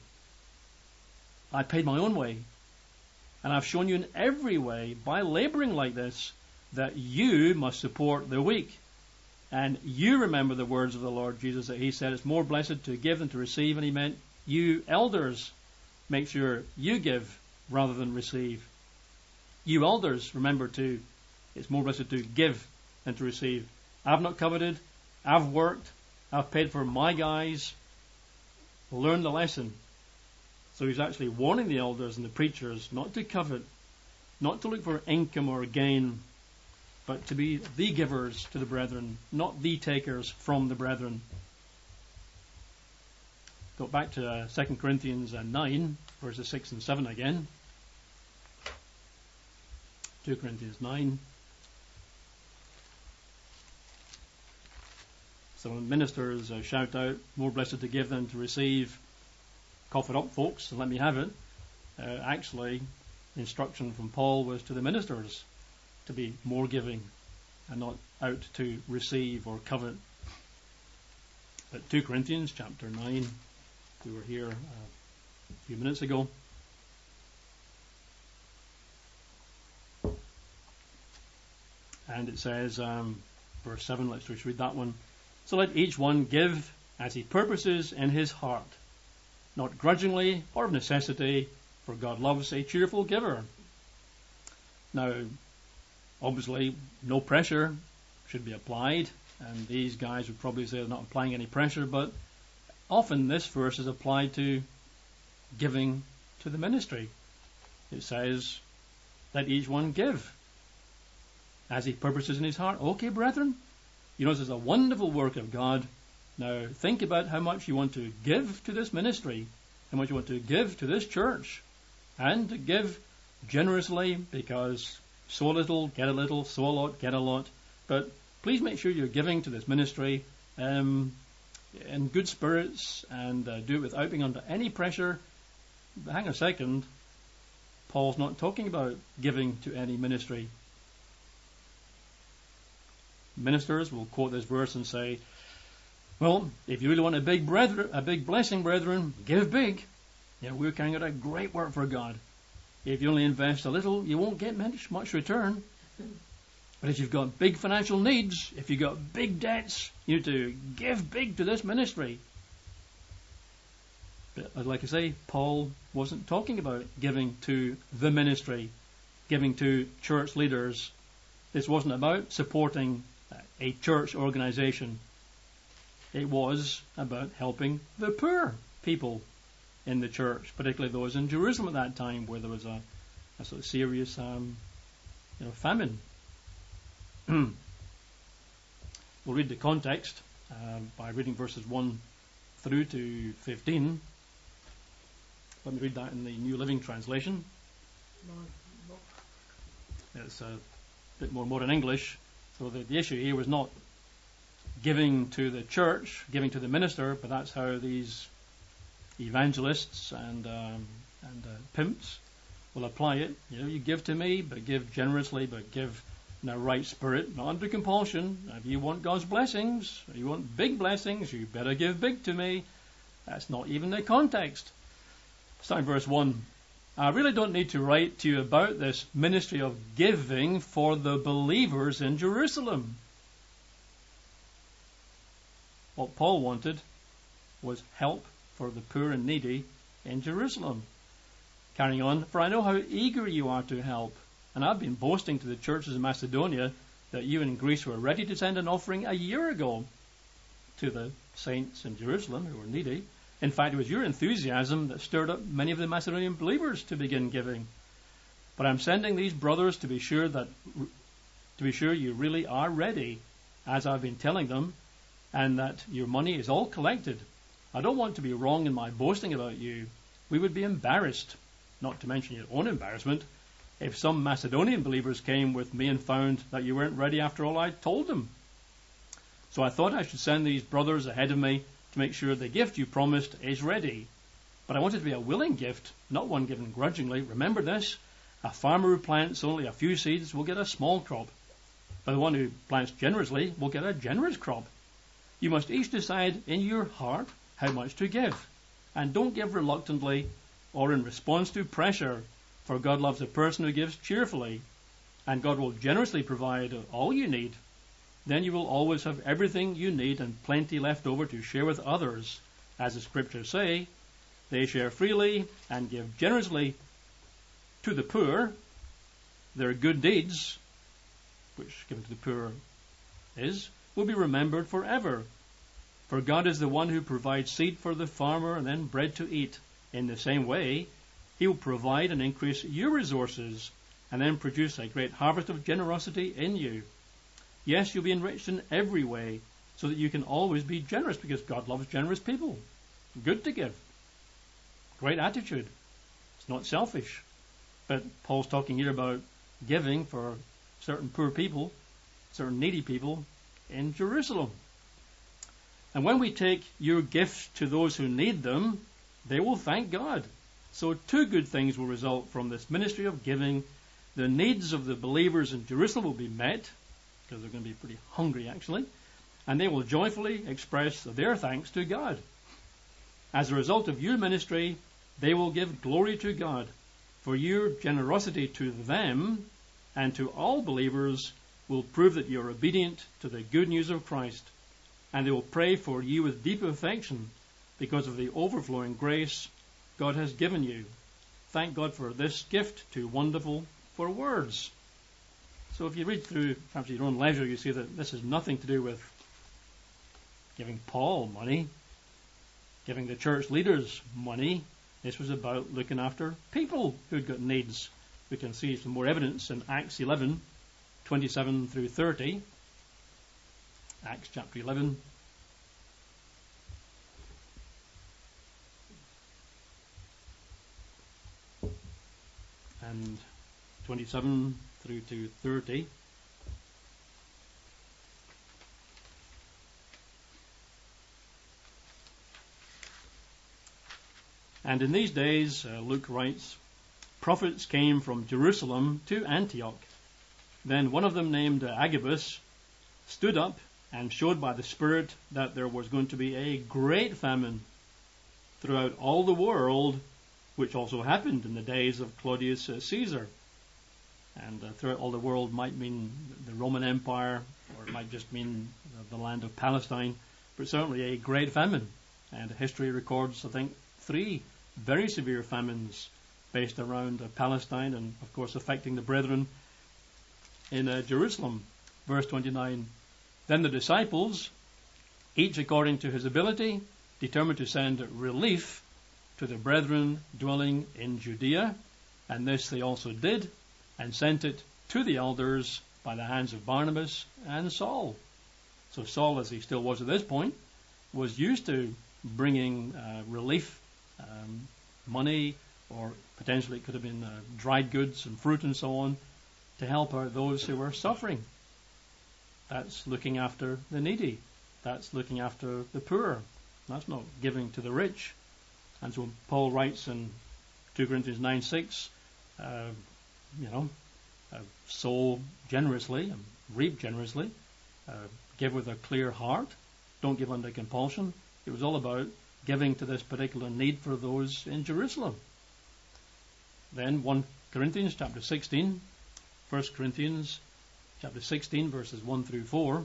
I paid my own way. And I've shown you in every way, by laboring like this, that you must support the weak. And you remember the words of the Lord Jesus, that he said it's more blessed to give than to receive. And he meant, you elders, make sure you give rather than receive. You elders, remember too, it's more blessed to give than to receive. I've not coveted. I've worked. I've paid for my guys. Learn the lesson. So he's actually warning the elders and the preachers not to covet, not to look for income or gain, but to be the givers to the brethren, not the takers from the brethren. Go back to uh, Second Corinthians nine, verses six and seven again. Second Corinthians nine. So when ministers uh, shout out, more blessed to give than to receive, cough it up, folks, and let me have it. Uh, actually, the instruction from Paul was to the ministers to be more giving and not out to receive or covet. But Second Corinthians chapter nine, we were here uh, a few minutes ago. And it says, um, verse seven, let's just read that one. So let each one give as he purposes in his heart, not grudgingly or of necessity, for God loves a cheerful giver. Now, obviously, no pressure should be applied, and these guys would probably say they're not applying any pressure, but often this verse is applied to giving to the ministry. It says, let each one give as he purposes in his heart. Okay, brethren, you know, this is a wonderful work of God. Now, think about how much you want to give to this ministry, how much you want to give to this church, and to give generously, because sow a little, get a little, sow a lot, get a lot. But please make sure you're giving to this ministry um, in good spirits, and uh, do it without being under any pressure. But hang on a second, Paul's not talking about giving to any ministry. Ministers will quote this verse and say, well, if you really want a big brethren, a big blessing, brethren, give big. Yeah, we're carrying out a great work for God. If you only invest a little, you won't get much, much return. But if you've got big financial needs, if you've got big debts, you need to give big to this ministry. But like I say, Paul wasn't talking about giving to the ministry, giving to church leaders. This wasn't about supporting a church organization. It was about helping the poor people in the church, particularly those in Jerusalem at that time, where there was a, a sort of serious um, you know, famine. We'll read the context uh, by reading verses one through to fifteen. Let me read that in the New Living Translation. It's a bit more modern English. So the, the issue here was not giving to the church, giving to the minister, but that's how these evangelists and um, and uh, pimps will apply it. You know, you give to me, but give generously, but give in a right spirit, not under compulsion. If you want God's blessings, if you want big blessings, you better give big to me. That's not even the context. Starting verse one. I really don't need to write to you about this ministry of giving for the believers in Jerusalem. What Paul wanted was help for the poor and needy in Jerusalem. Carrying on, for I know how eager you are to help, and I've been boasting to the churches in Macedonia that you in Greece were ready to send an offering a year ago to the saints in Jerusalem who were needy. In fact, it was your enthusiasm that stirred up many of the Macedonian believers to begin giving. But I'm sending these brothers to be sure that to be sure you really are ready, as I've been telling them, and that your money is all collected. I don't want to be wrong in my boasting about you. We would be embarrassed, not to mention your own embarrassment, if some Macedonian believers came with me and found that you weren't ready after all I told them. So I thought I should send these brothers ahead of me to make sure the gift you promised is ready. But I want it to be a willing gift, not one given grudgingly. Remember this, a farmer who plants only a few seeds will get a small crop, but the one who plants generously will get a generous crop. You must each decide in your heart how much to give, and don't give reluctantly or in response to pressure, for God loves a person who gives cheerfully, and God will generously provide all you need. Then you will always have everything you need and plenty left over to share with others. As the scriptures say, they share freely and give generously to the poor. Their good deeds, which given to the poor is will be remembered forever. For God is the one who provides seed for the farmer and then bread to eat. In the same way, He will provide and increase your resources and then produce a great harvest of generosity in you. Yes, you'll be enriched in every way so that you can always be generous, because God loves generous people. Good to give. Great attitude. It's not selfish. But Paul's talking here about giving for certain poor people, certain needy people in Jerusalem. And when we take your gifts to those who need them, they will thank God. So two good things will result from this ministry of giving. The needs of the believers in Jerusalem will be met, because they're going to be pretty hungry actually, and they will joyfully express their thanks to God. As a result of your ministry, they will give glory to God, for your generosity to them and to all believers will prove that you're obedient to the good news of Christ, and they will pray for you with deep affection because of the overflowing grace God has given you. Thank God for this gift, too wonderful for words. So if you read through, perhaps at your own leisure, you see that this has nothing to do with giving Paul money, giving the church leaders money. This was about looking after people who'd got needs. We can see some more evidence in Acts eleven, twenty-seven through thirty. Acts chapter eleven. And twenty-seven through to thirty. And in these days, uh, Luke writes, prophets came from Jerusalem to Antioch. Then one of them, named Agabus, stood up and showed by the Spirit that there was going to be a great famine throughout all the world, which also happened in the days of Claudius uh, Caesar. And uh, throughout all the world might mean the Roman Empire, or it might just mean the land of Palestine, but certainly a great famine. And history records, I think, three very severe famines based around uh, Palestine and, of course, affecting the brethren in uh, Jerusalem. Verse twenty-nine, then the disciples, each according to his ability, determined to send relief to the brethren dwelling in Judea, and this they also did, and sent it to the elders by the hands of Barnabas and Saul. So Saul, as he still was at this point, was used to bringing uh, relief, um, money, or potentially it could have been uh, dried goods and fruit and so on, to help out those who were suffering. That's looking after the needy. That's looking after the poor. That's not giving to the rich. And so Paul writes in two Corinthians nine six, uh, you know, uh, sow generously and reap generously. Uh, give with a clear heart. Don't give under compulsion. It was all about giving to this particular need for those in Jerusalem. Then First Corinthians chapter sixteen, First Corinthians chapter sixteen, verses one through four.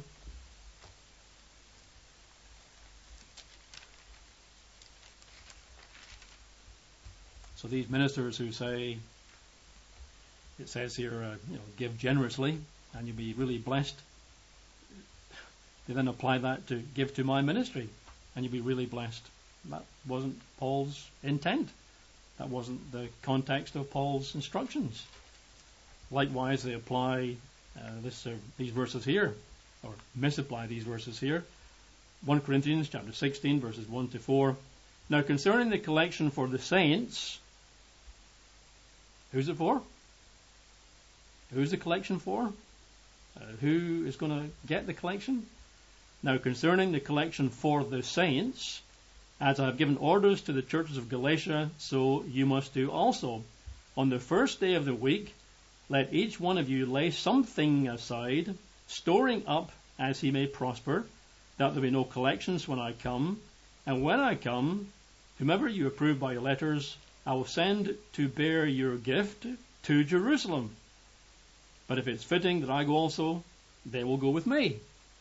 So these ministers who say, it says here, uh, you know, give generously and you'll be really blessed. They then apply that to give to my ministry and you'll be really blessed. That wasn't Paul's intent. That wasn't the context of Paul's instructions. Likewise, they apply uh, this, uh, these verses here, or misapply these verses here. First Corinthians chapter sixteen, verses one to four. Now concerning the collection for the saints, who's it for? Who's the collection for? Uh, who is going to get the collection? Now concerning the collection for the saints, as I have given orders to the churches of Galatia, so you must do also. On the first day of the week, let each one of you lay something aside, storing up as he may prosper, that there be no collections when I come. And when I come, whomever you approve by your letters, I will send to bear your gift to Jerusalem. But if it's fitting that I go also, they will go with me.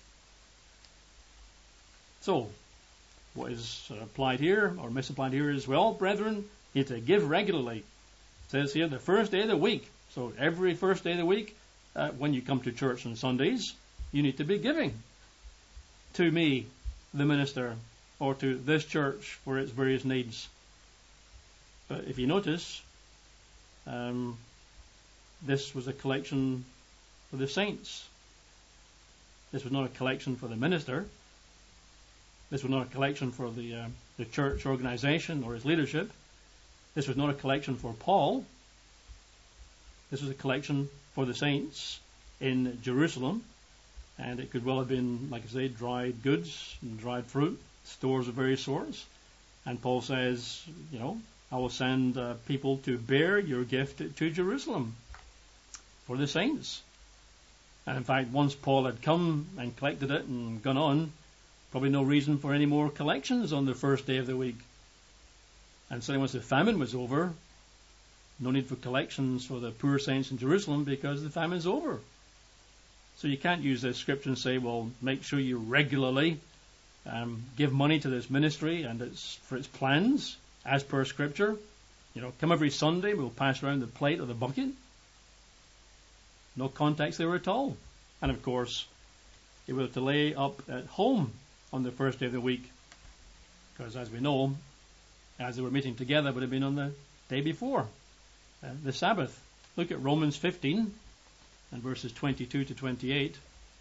So, what is applied here, or misapplied here is, well, brethren, you need to give regularly. It says here, the first day of the week. So every first day of the week, uh, when you come to church on Sundays, you need to be giving to me, the minister, or to this church for its various needs. But if you notice, um, this was a collection for the saints. This was not a collection for the minister. This was not a collection for the uh, the church organization or its leadership. This was not a collection for Paul. This was a collection for the saints in Jerusalem. And it could well have been, like I say, dried goods and dried fruit, stores of various sorts. And Paul says, you know, I will send uh, people to bear your gift to Jerusalem for the saints. And in fact, once Paul had come and collected it and gone on, probably no reason for any more collections on the first day of the week. And so once the famine was over, no need for collections for the poor saints in Jerusalem because the famine's over. So you can't use this scripture and say, well, make sure you regularly um, give money to this ministry and its for its plans as per scripture. You know, come every Sunday, we'll pass around the plate or the bucket. No context there at all. And of course, it was to lay up at home on the first day of the week. Because as we know, as they were meeting together, it would have been on the day before, uh, the Sabbath. Look at Romans fifteen and verses twenty-two to twenty-eight.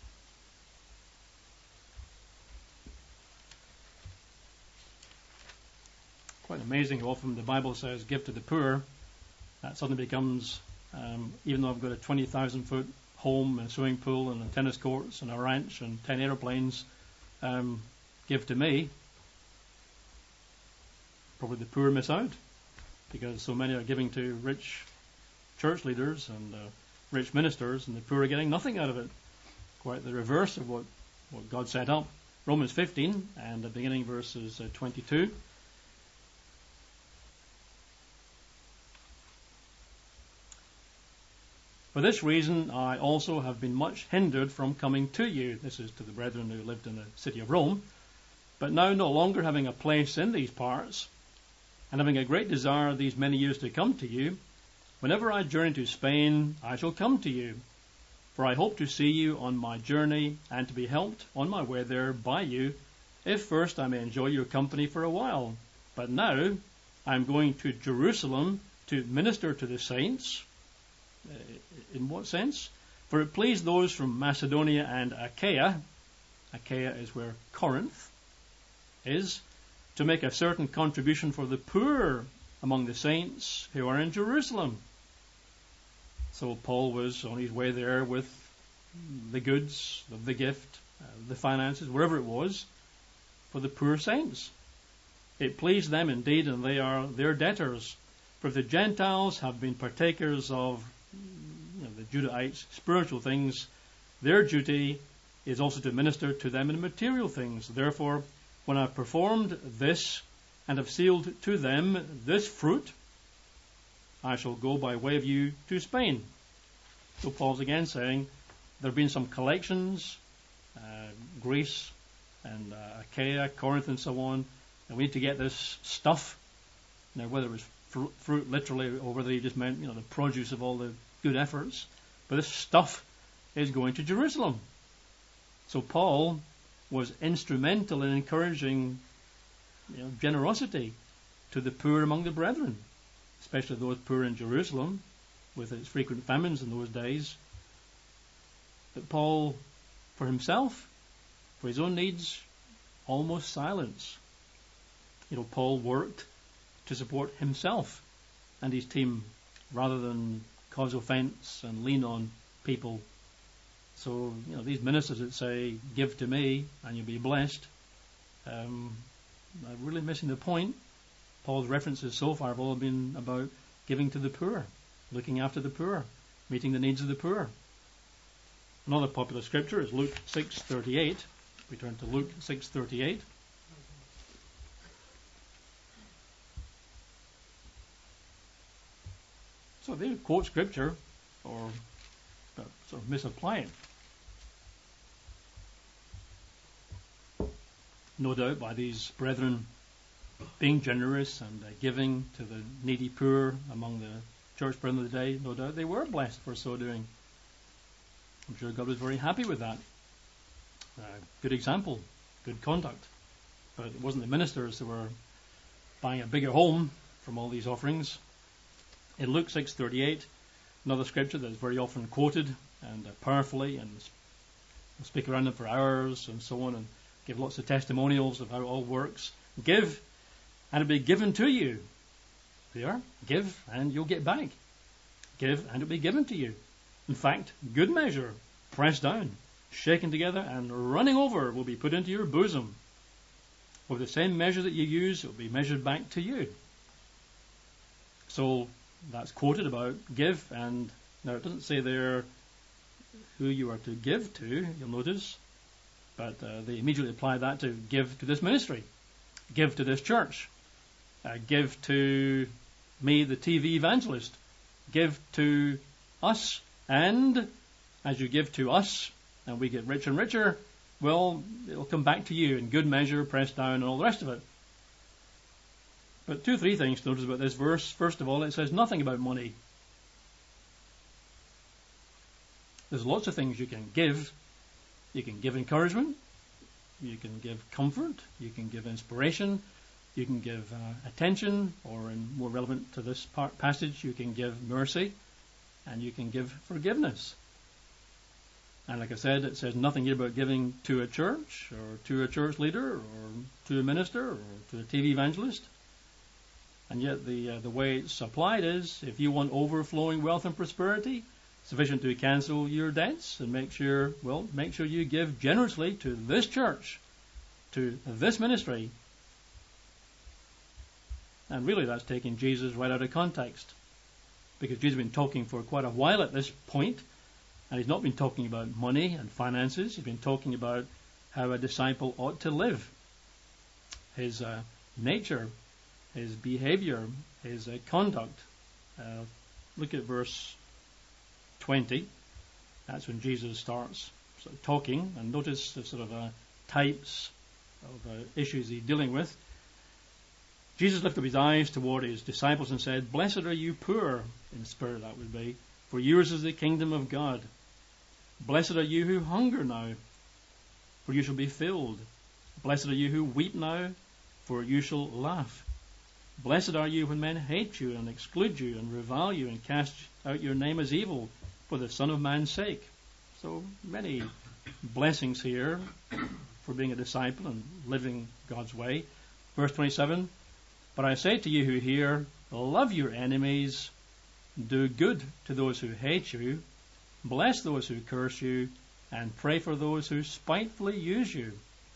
Quite amazing how often the Bible says give to the poor. That suddenly becomes, um, even though I've got a twenty thousand foot home and a swimming pool and a tennis courts and a ranch and ten aeroplanes, um, give to me. Probably the poor miss out because so many are giving to rich church leaders and uh, rich ministers, and the poor are getting nothing out of it. Quite the reverse of what, what God set up. Romans fifteen and the beginning verses uh, twenty-two. For this reason I also have been much hindered from coming to you. This is to the brethren who lived in the city of Rome. But now no longer having a place in these parts, and having a great desire these many years to come to you, whenever I journey to Spain, I shall come to you. For I hope to see you on my journey, and to be helped on my way there by you, if first I may enjoy your company for a while. But now I am going to Jerusalem to minister to the saints. Uh, in what sense? For it pleased those from Macedonia and Achaia, Achaia is where Corinth is, to make a certain contribution for the poor among the saints who are in Jerusalem. So Paul was on his way there with the goods, the gift, uh, the finances, wherever it was, for the poor saints. It pleased them indeed, and they are their debtors. For if the Gentiles have been partakers of, you know, the Judahites' spiritual things, their duty is also to minister to them in material things. Therefore, when I have performed this and have sealed to them this fruit, I shall go by way of you to Spain. So Paul's again saying there have been some collections, uh, Greece and uh, Achaia, Corinth and so on, and we need to get this stuff. Now whether it was fr- fruit literally or whether he just meant, you know, the produce of all the good efforts, but this stuff is going to Jerusalem. So Paul was instrumental in encouraging, you know, generosity to the poor among the brethren, especially those poor in Jerusalem, with its frequent famines in those days. But Paul, for himself, for his own needs, almost silence. You know, Paul worked to support himself and his team rather than cause offence and lean on people. So, you know, these ministers that say, give to me and you'll be blessed, um, are really missing the point. Paul's references so far have all been about giving to the poor, looking after the poor, meeting the needs of the poor. Another popular scripture is Luke six thirty-eight. We turn to Luke six thirty-eight. So they quote scripture or uh, sort of misapply it. No doubt by these brethren being generous and uh, giving to the needy poor among the church brethren of the day, no doubt they were blessed for so doing. I'm sure God was very happy with that. Uh, good example, good conduct. But it wasn't the ministers who were buying a bigger home from all these offerings. In Luke six thirty-eight, another scripture that is very often quoted and uh, powerfully, and we'll speak around it for hours and so on, and give lots of testimonials of how it all works. Give, and it'll be given to you. There, give, and you'll get back. Give, and it'll be given to you. In fact, good measure, pressed down, shaken together, and running over will be put into your bosom. With the same measure that you use, it will be measured back to you. So that's quoted about give, and now it doesn't say there who you are to give to, you'll notice, but uh, they immediately apply that to give to this ministry, give to this church, uh, give to me, the T V evangelist, give to us, and as you give to us, and we get richer and richer, well, it'll come back to you in good measure, pressed down, and all the rest of it. But two, three things to notice about this verse. First of all, it says nothing about money. There's lots of things you can give. You can give encouragement. You can give comfort. You can give inspiration. You can give uh, attention, or in more relevant to this part, passage, you can give mercy, and you can give forgiveness. And like I said, it says nothing here about giving to a church, or to a church leader, or to a minister, or to a T V evangelist. And yet the uh, the way it's applied is, if you want overflowing wealth and prosperity, sufficient to cancel your debts, and make sure, well, make sure you give generously to this church, to this ministry. And really that's taking Jesus right out of context, because Jesus has been talking for quite a while at this point, and he's not been talking about money and finances. He's been talking about how a disciple ought to live, his uh, nature, his behavior, his uh, conduct. Uh, look at verse twenty. That's when Jesus starts sort of talking, and notice the sort of uh, types of uh, issues he's dealing with. Jesus lifted up his eyes toward his disciples and said, "Blessed are you poor," in spirit that would be, "for yours is the kingdom of God. Blessed are you who hunger now, for you shall be filled. Blessed are you who weep now, for you shall laugh. Blessed are you when men hate you and exclude you and revile you and cast out your name as evil for the Son of Man's sake." So many blessings here for being a disciple and living God's way. Verse twenty-seven, "But I say to you who hear, love your enemies, do good to those who hate you, bless those who curse you, and pray for those who spitefully use you."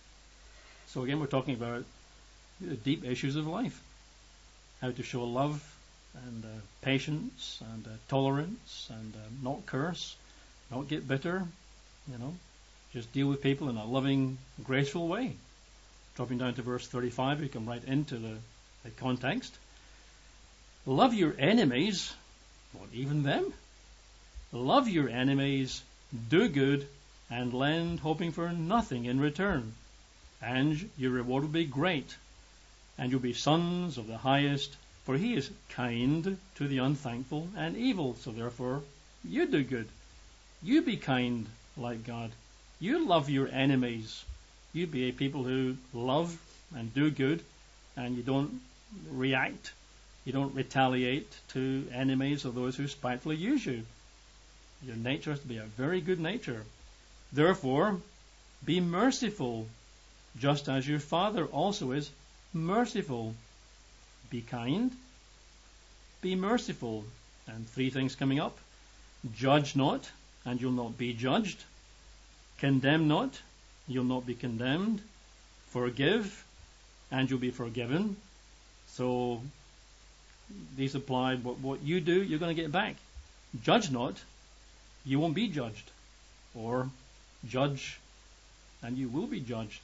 So again, we're talking about the deep issues of life. How to show love and uh, patience and uh, tolerance, and uh, not curse, not get bitter, you know, just deal with people in a loving, graceful way. Dropping down to verse thirty-five, we come right into the, the context. "Love your enemies," not even them. "Love your enemies, do good, and lend, hoping for nothing in return. And your reward will be great, and you'll be sons of the highest, for he is kind to the unthankful and evil." So therefore, you do good. You be kind like God. You love your enemies. You be a people who love and do good, and you don't react, you don't retaliate to enemies or those who spitefully use you. Your nature has to be a very good nature. "Therefore, be merciful, just as your Father also is merciful." Be kind, be merciful. And three things coming up. "Judge not, and you'll not be judged. Condemn not, you'll not be condemned. Forgive, and you'll be forgiven." So these apply. What, what you do, you're going to get back. Judge not, you won't be judged. Or judge, and you will be judged.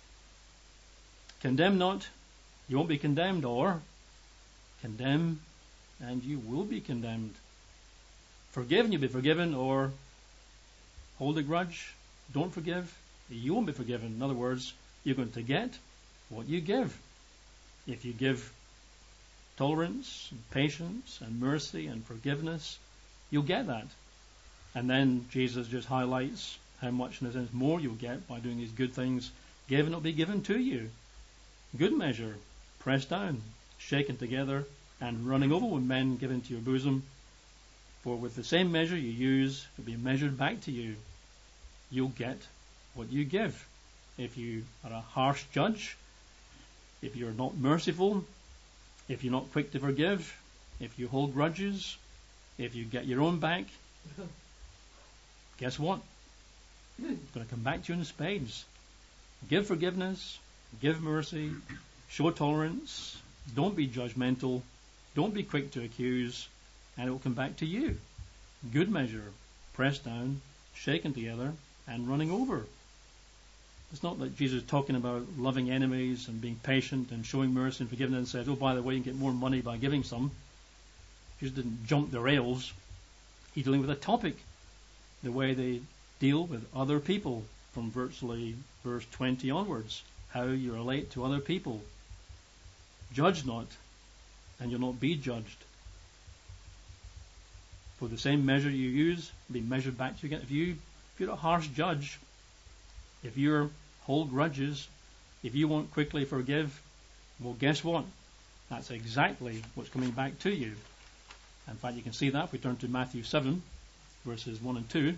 Condemn not, you won't be condemned. Or condemn, and you will be condemned. Forgive, and you'll be forgiven. Or hold a grudge, don't forgive, you won't be forgiven. In other words, you're going to get what you give. If you give tolerance and patience and mercy and forgiveness, you'll get that. And then Jesus just highlights How much, in a sense, more you'll get by doing these good things. Given will be given to you. Good measure, pressed down, shaken together, and running over with men given to your bosom. For with the same measure you use, it will be measured back to you. You'll get what you give. If you are a harsh judge, if you're not merciful, if you're not quick to forgive, if you hold grudges, if you get your own back, guess what? It's going to come back to you in spades. Give forgiveness, give mercy, show tolerance, don't be judgmental, don't be quick to accuse, and it will come back to you. Good measure, pressed down, shaken together, and running over. It's not that Jesus is talking about loving enemies and being patient and showing mercy and forgiveness and says, oh, by the way, you can get more money by giving some. Jesus didn't jump the rails. He's dealing with a topic, the way they deal with other people from virtually verse twenty onwards, how you relate to other people. Judge not, and you'll not be judged. For the same measure you use, be measured back to you again. If you if you're a harsh judge, if you hold grudges, if you won't quickly forgive, well, guess what? That's exactly what's coming back to you. In fact, you can see that if we turn to Matthew seven, verses one and two,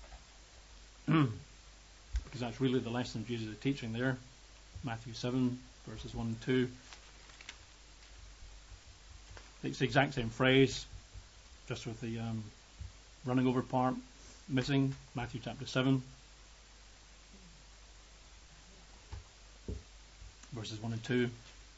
because that's really the lesson Jesus is teaching there. Matthew seven, verses one and two. It's the exact same phrase, just with the um, running over part missing. Matthew chapter seven, verses one and two.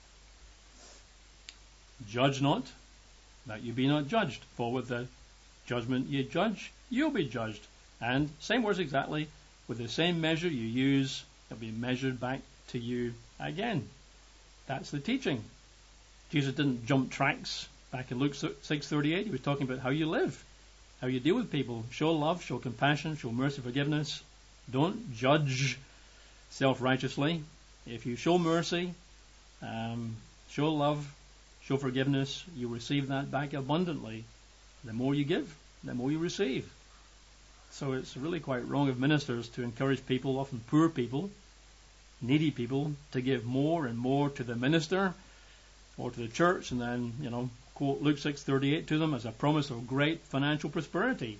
Judge not, that you be not judged. For with the judgment you judge, you'll be judged. And same words exactly. With the same measure you use, it'll be measured back to you again. That's the teaching. Jesus didn't jump tracks back in Luke six thirty-eight. He was talking about how you live, how you deal with people. Show love, show compassion, show mercy, forgiveness. Don't judge self-righteously. If you show mercy, um, show love, show forgiveness, you receive that back abundantly. The more you give, the more you receive. So it's really quite wrong of ministers to encourage people, often poor people, needy people, to give more and more to the minister or to the church, and then, you know, quote Luke six thirty-eight to them as a promise of great financial prosperity.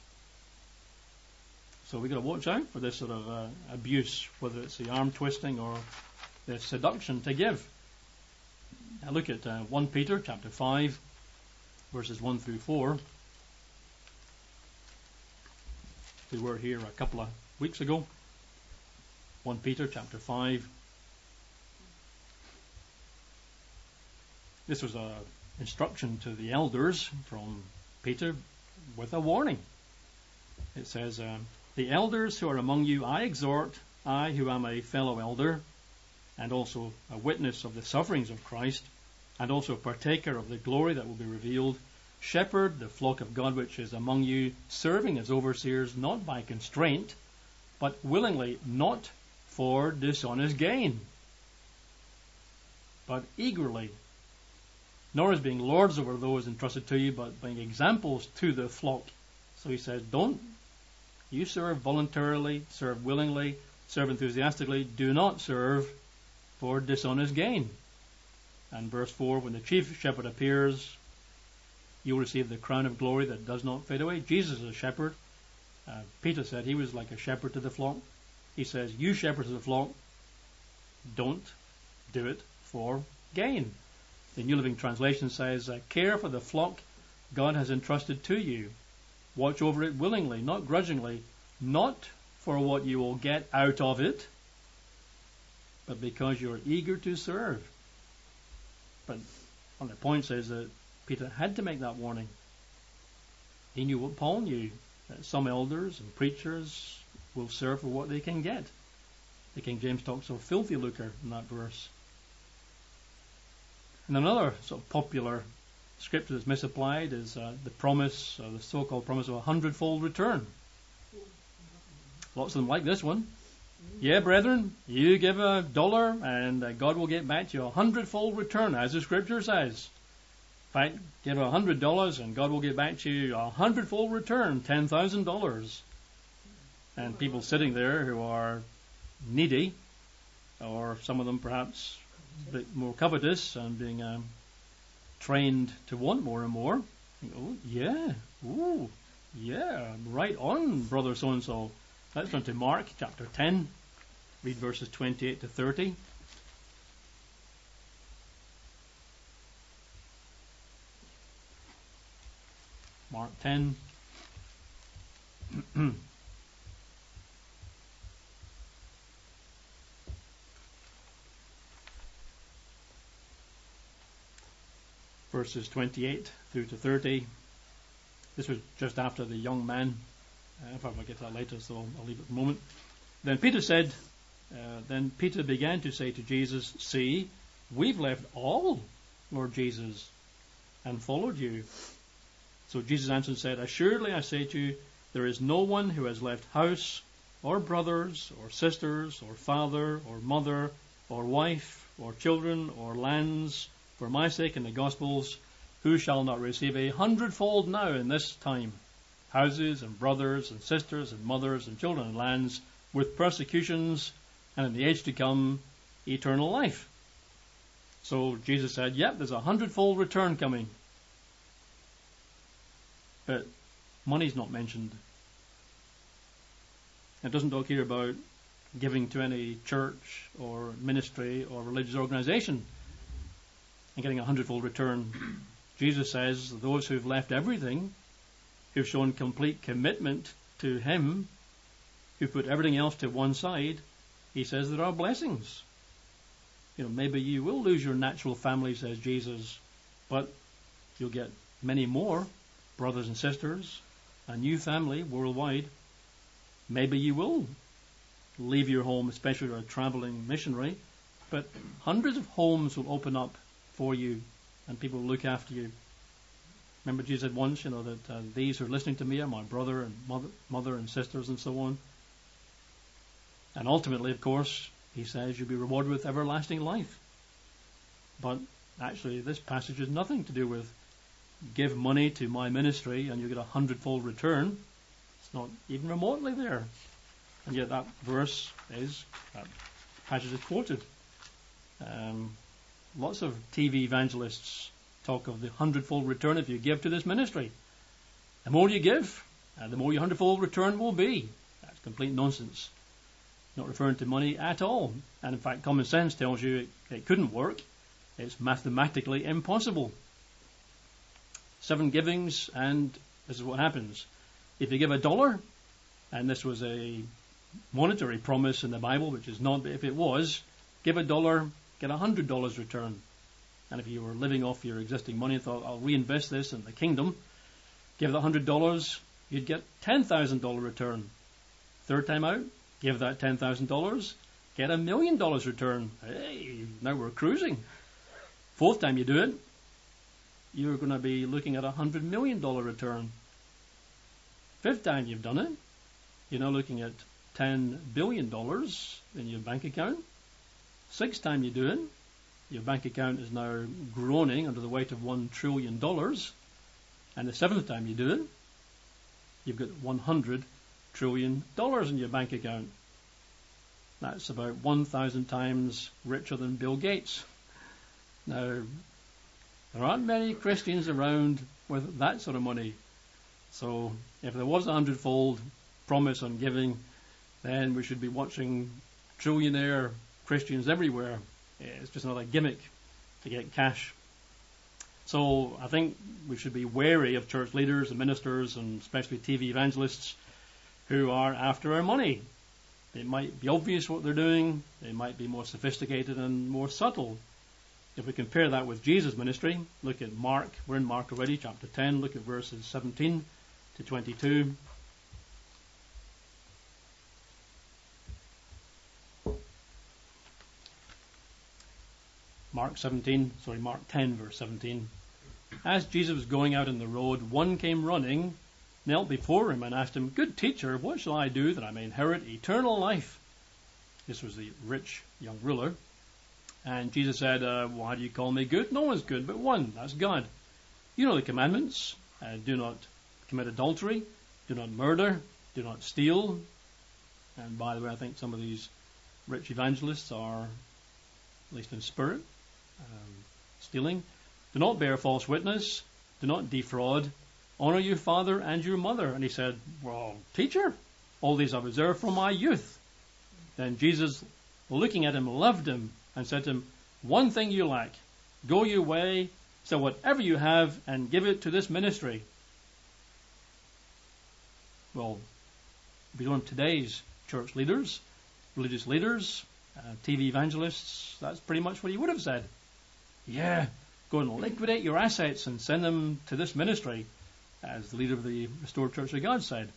So we've got to watch out for this sort of uh, abuse, whether it's the arm twisting or the seduction to give. Now look at uh, First Peter chapter five, verses one through four. We were here a couple of weeks ago. First Peter chapter five. This was an instruction to the elders from Peter with a warning. It says, um, the elders who are among you I exhort, I who am a fellow elder, and also a witness of the sufferings of Christ, and also a partaker of the glory that will be revealed, shepherd the flock of God which is among you, serving as overseers, not by constraint, but willingly, not for dishonest gain, but eagerly, nor as being lords over those entrusted to you, but being examples to the flock. So he says, don't you serve voluntarily, serve willingly, serve enthusiastically, do not serve for dishonest gain. And verse four, when the chief shepherd appears, you will receive the crown of glory that does not fade away. Jesus is a shepherd. Uh, Peter said he was like a shepherd to the flock. He says, you shepherds of the flock, don't do it for gain. The New Living Translation says, uh, care for the flock God has entrusted to you. Watch over it willingly, not grudgingly, not for what you will get out of it, but because you're eager to serve. But on the point says that Peter had to make that warning. He knew what Paul knew, that some elders and preachers will serve for what they can get. The King James talks of filthy lucre in that verse. And another sort of popular scripture that's misapplied is uh, the promise, or the so-called promise of a hundredfold return. Lots of them like this one. Yeah, brethren, you give a dollar and uh, God will get back to you a hundredfold return, as the scripture says. In fact, give a hundred dollars and God will get back to you a hundredfold return, ten thousand dollars. and people sitting there who are needy, or some of them perhaps a bit more covetous and being um, trained to want more and more. Think, oh, yeah, ooh, yeah, right on, brother so-and-so. Let's turn to Mark chapter ten, read verses twenty-eight to thirty. Mark ten. Verses twenty-eight through to thirty. This was just after the young man. Uh, in fact, I'll get to that later, so I'll, I'll leave it for a moment. Then Peter said, uh, then Peter began to say to Jesus, "See, we've left all, Lord Jesus, and followed you." So Jesus answered and said, "Assuredly I say to you, there is no one who has left house, or brothers, or sisters, or father, or mother, or wife, or children, or lands, for my sake and the gospel's, who shall not receive a hundredfold now in this time, houses, and brothers, and sisters, and mothers, and children, and lands, with persecutions, and in the age to come, eternal life." So Jesus said, yep, there's a hundredfold return coming. But money's not mentioned. It doesn't talk here about giving to any church or ministry or religious organization and getting a hundredfold return. Jesus says those who've left everything, who've shown complete commitment to Him, who put everything else to one side, He says there are blessings. You know, maybe you will lose your natural family, says Jesus, but you'll get many more brothers and sisters, a new family worldwide. Maybe you will leave your home, especially if you're a traveling missionary, but hundreds of homes will open up for you and people will look after you. Remember Jesus said once, you know, that uh, these who are listening to me are my brother and mother, mother and sisters and so on. And ultimately, of course, He says you'll be rewarded with everlasting life. But actually, this passage has nothing to do with give money to my ministry and you get a hundredfold return. It's not even remotely there. And yet that verse is, that passage is quoted. Um, lots of T V evangelists talk of the hundredfold return if you give to this ministry. The more you give, uh, the more your hundredfold return will be. That's complete nonsense. Not referring to money at all. And in fact, common sense tells you it, it couldn't work. It's mathematically impossible. Seven givings, and this is what happens. If you give a dollar, and this was a monetary promise in the Bible, which is not, but if it was, give a dollar, get a hundred dollars return. And if you were living off your existing money and thought, I'll reinvest this in the kingdom, give that hundred dollars, you'd get ten thousand dollar return. Third time out, give that ten thousand dollars, get a million dollars return. Hey, now we're cruising. Fourth time you do it, you're going to be looking at a hundred million dollar return. Fifth time you've done it, you're now looking at ten billion dollars in your bank account. Sixth time you do it, your bank account is now groaning under the weight of one trillion dollars. And the seventh time you do it, you've got one hundred trillion dollars in your bank account. That's about one thousand times richer than Bill Gates. Now, there aren't many Christians around with that sort of money. So if there was a hundredfold promise on giving, then we should be watching trillionaire Christians everywhere. It's just another gimmick to get cash. So I think we should be wary of church leaders and ministers and especially T V evangelists who are after our money. It might be obvious what they're doing. They might be more sophisticated and more subtle. If we compare that with Jesus' ministry, look at Mark. We're in Mark already, chapter ten. Look at verses seventeen to twenty-two. Mark seventeen, sorry, Mark ten, verse seventeen. As Jesus was going out on the road, one came running, knelt before him and asked him, "Good teacher, what shall I do that I may inherit eternal life?" This was the rich young ruler. And Jesus said, uh, "Why do you call me good? No one's good but one, that's God. You know the commandments. Uh, do not commit adultery. Do not murder. Do not steal. And by the way, I think some of these rich evangelists are, at least in spirit, um, stealing. Do not bear false witness. Do not defraud. Honor your father and your mother. And he said, well, teacher, all these I've observed from my youth. Then Jesus, looking at him, loved him and said to him, one thing you lack. Go your way, sell whatever you have and give it to this ministry. Well, if you want today's church leaders, religious leaders, uh, T V evangelists, that's pretty much what he would have said. Yeah, go and liquidate your assets and send them to this ministry, as the leader of the Restored Church of God said.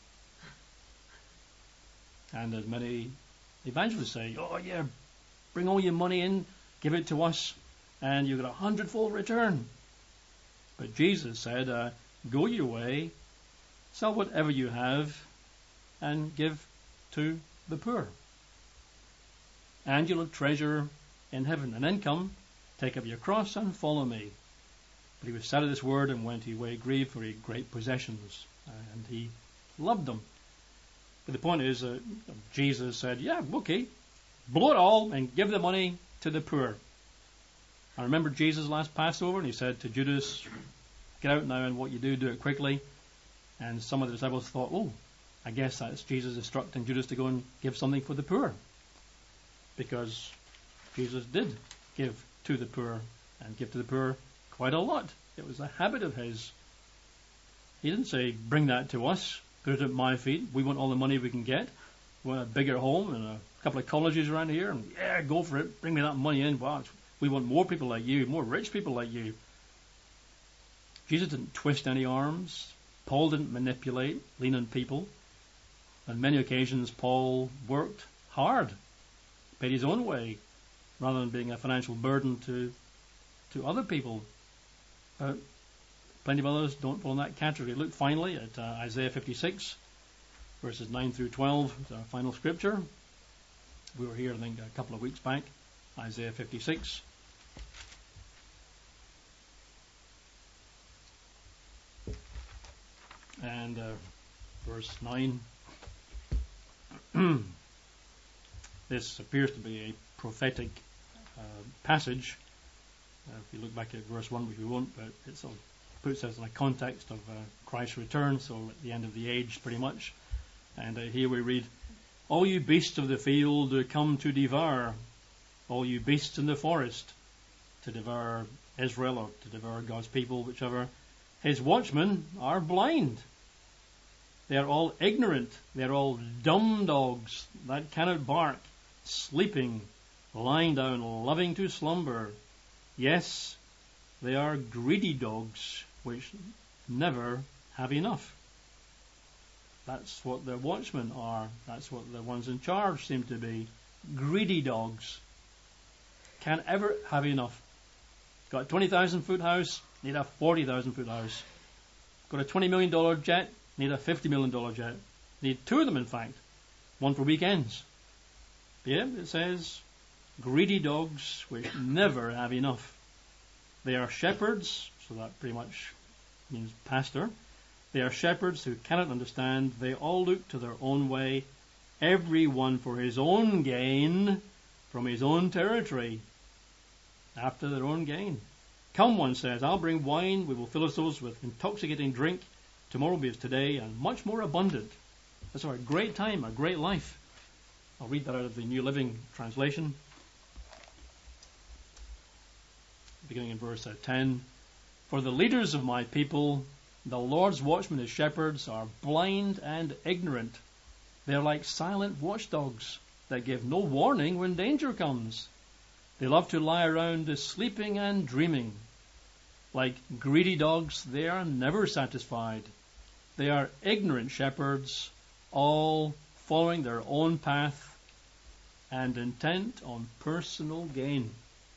And as many evangelists say, oh yeah, bring all your money in, give it to us, and you get a hundredfold return. But Jesus said, uh, go your way, sell whatever you have, and give to the poor. And you'll have treasure in heaven. And then come, take up your cross and follow me. But he was sad at this word and went away grieved, for he had great possessions. Uh, and he loved them. But the point is, uh, Jesus said, yeah, okay, blow it all and give the money to the poor. I remember Jesus' last Passover, and he said to Judas, get out now, and what you do, do it quickly. And some of the disciples thought, oh, I guess that's Jesus instructing Judas to go and give something for the poor. Because Jesus did give to the poor, and give to the poor quite a lot. It was a habit of his. He didn't say, bring that to us, put it at my feet. We want all the money we can get. We want a bigger home and a couple of colleges around here, and yeah, go for it. Bring me that money in. Wow, we want more people like you, more rich people like you. Jesus didn't twist any arms. Paul didn't manipulate, lean on people. On many occasions, Paul worked hard, paid his own way, rather than being a financial burden to to other people. But plenty of others don't fall in that category. Look finally at uh, Isaiah fifty-six, verses nine through twelve, it's our final scripture. We were here, I think, a couple of weeks back. Isaiah fifty-six. And uh, verse nine. This appears to be a prophetic uh, passage. Uh, if you look back at verse one, which we won't, but it sort of puts us in a context of uh, Christ's return, so at the end of the age, pretty much. And uh, here we read, all you beasts of the field come to devour, all you beasts in the forest, to devour Israel or to devour God's people, whichever. His watchmen are blind. They are all ignorant. They are all dumb dogs that cannot bark, sleeping, lying down, loving to slumber. Yes, they are greedy dogs which never have enough. That's what the watchmen are. That's what the ones in charge seem to be. Greedy dogs. Can't ever have enough. Got a twenty thousand foot house, need a forty thousand foot house. Got a twenty million dollars jet, need a fifty million dollars jet. Need two of them, in fact. One for weekends. Yeah, it says, greedy dogs which never have enough. They are shepherds, so that pretty much means pastor. They are shepherds who cannot understand. They all look to their own way, every one for his own gain, from his own territory, after their own gain. Come, one says, I'll bring wine, we will fill ourselves with intoxicating drink. Tomorrow will be as today, and much more abundant. That's our great time, a great life. I'll read that out of the New Living Translation. Beginning in verse ten. For the leaders of my people, the Lord's watchmen as shepherds, are blind and ignorant. They are like silent watchdogs that give no warning when danger comes. They love to lie around sleeping and dreaming. Like greedy dogs, they are never satisfied. They are ignorant shepherds, all following their own path and intent on personal gain.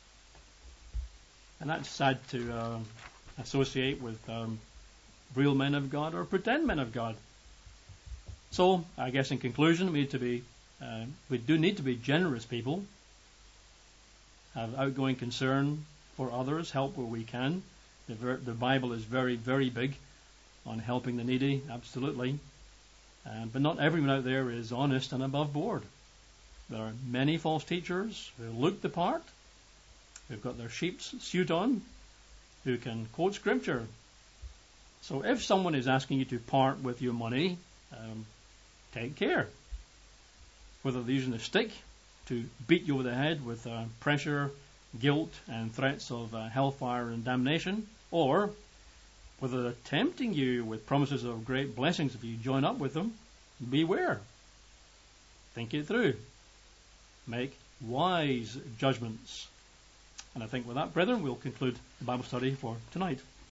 And that's sad to uh, associate with um, real men of God or pretend men of God. So, I guess in conclusion, we need to be, uh, we do need to be generous people, have outgoing concern for others, help where we can. The, ver- the Bible is very, very big on helping the needy, absolutely. Uh, but not everyone out there is honest and above board. There are many false teachers who look the part, who've got their sheep's suit on, who can quote scripture. So if someone is asking you to part with your money, um, take care. Whether they're using a stick to beat you over the head with uh, pressure, guilt, and threats of uh, hellfire and damnation, or whether they're tempting you with promises of great blessings if you join up with them, beware. Think it through. Make wise judgments. And I think with that, brethren, we'll conclude the Bible study for tonight.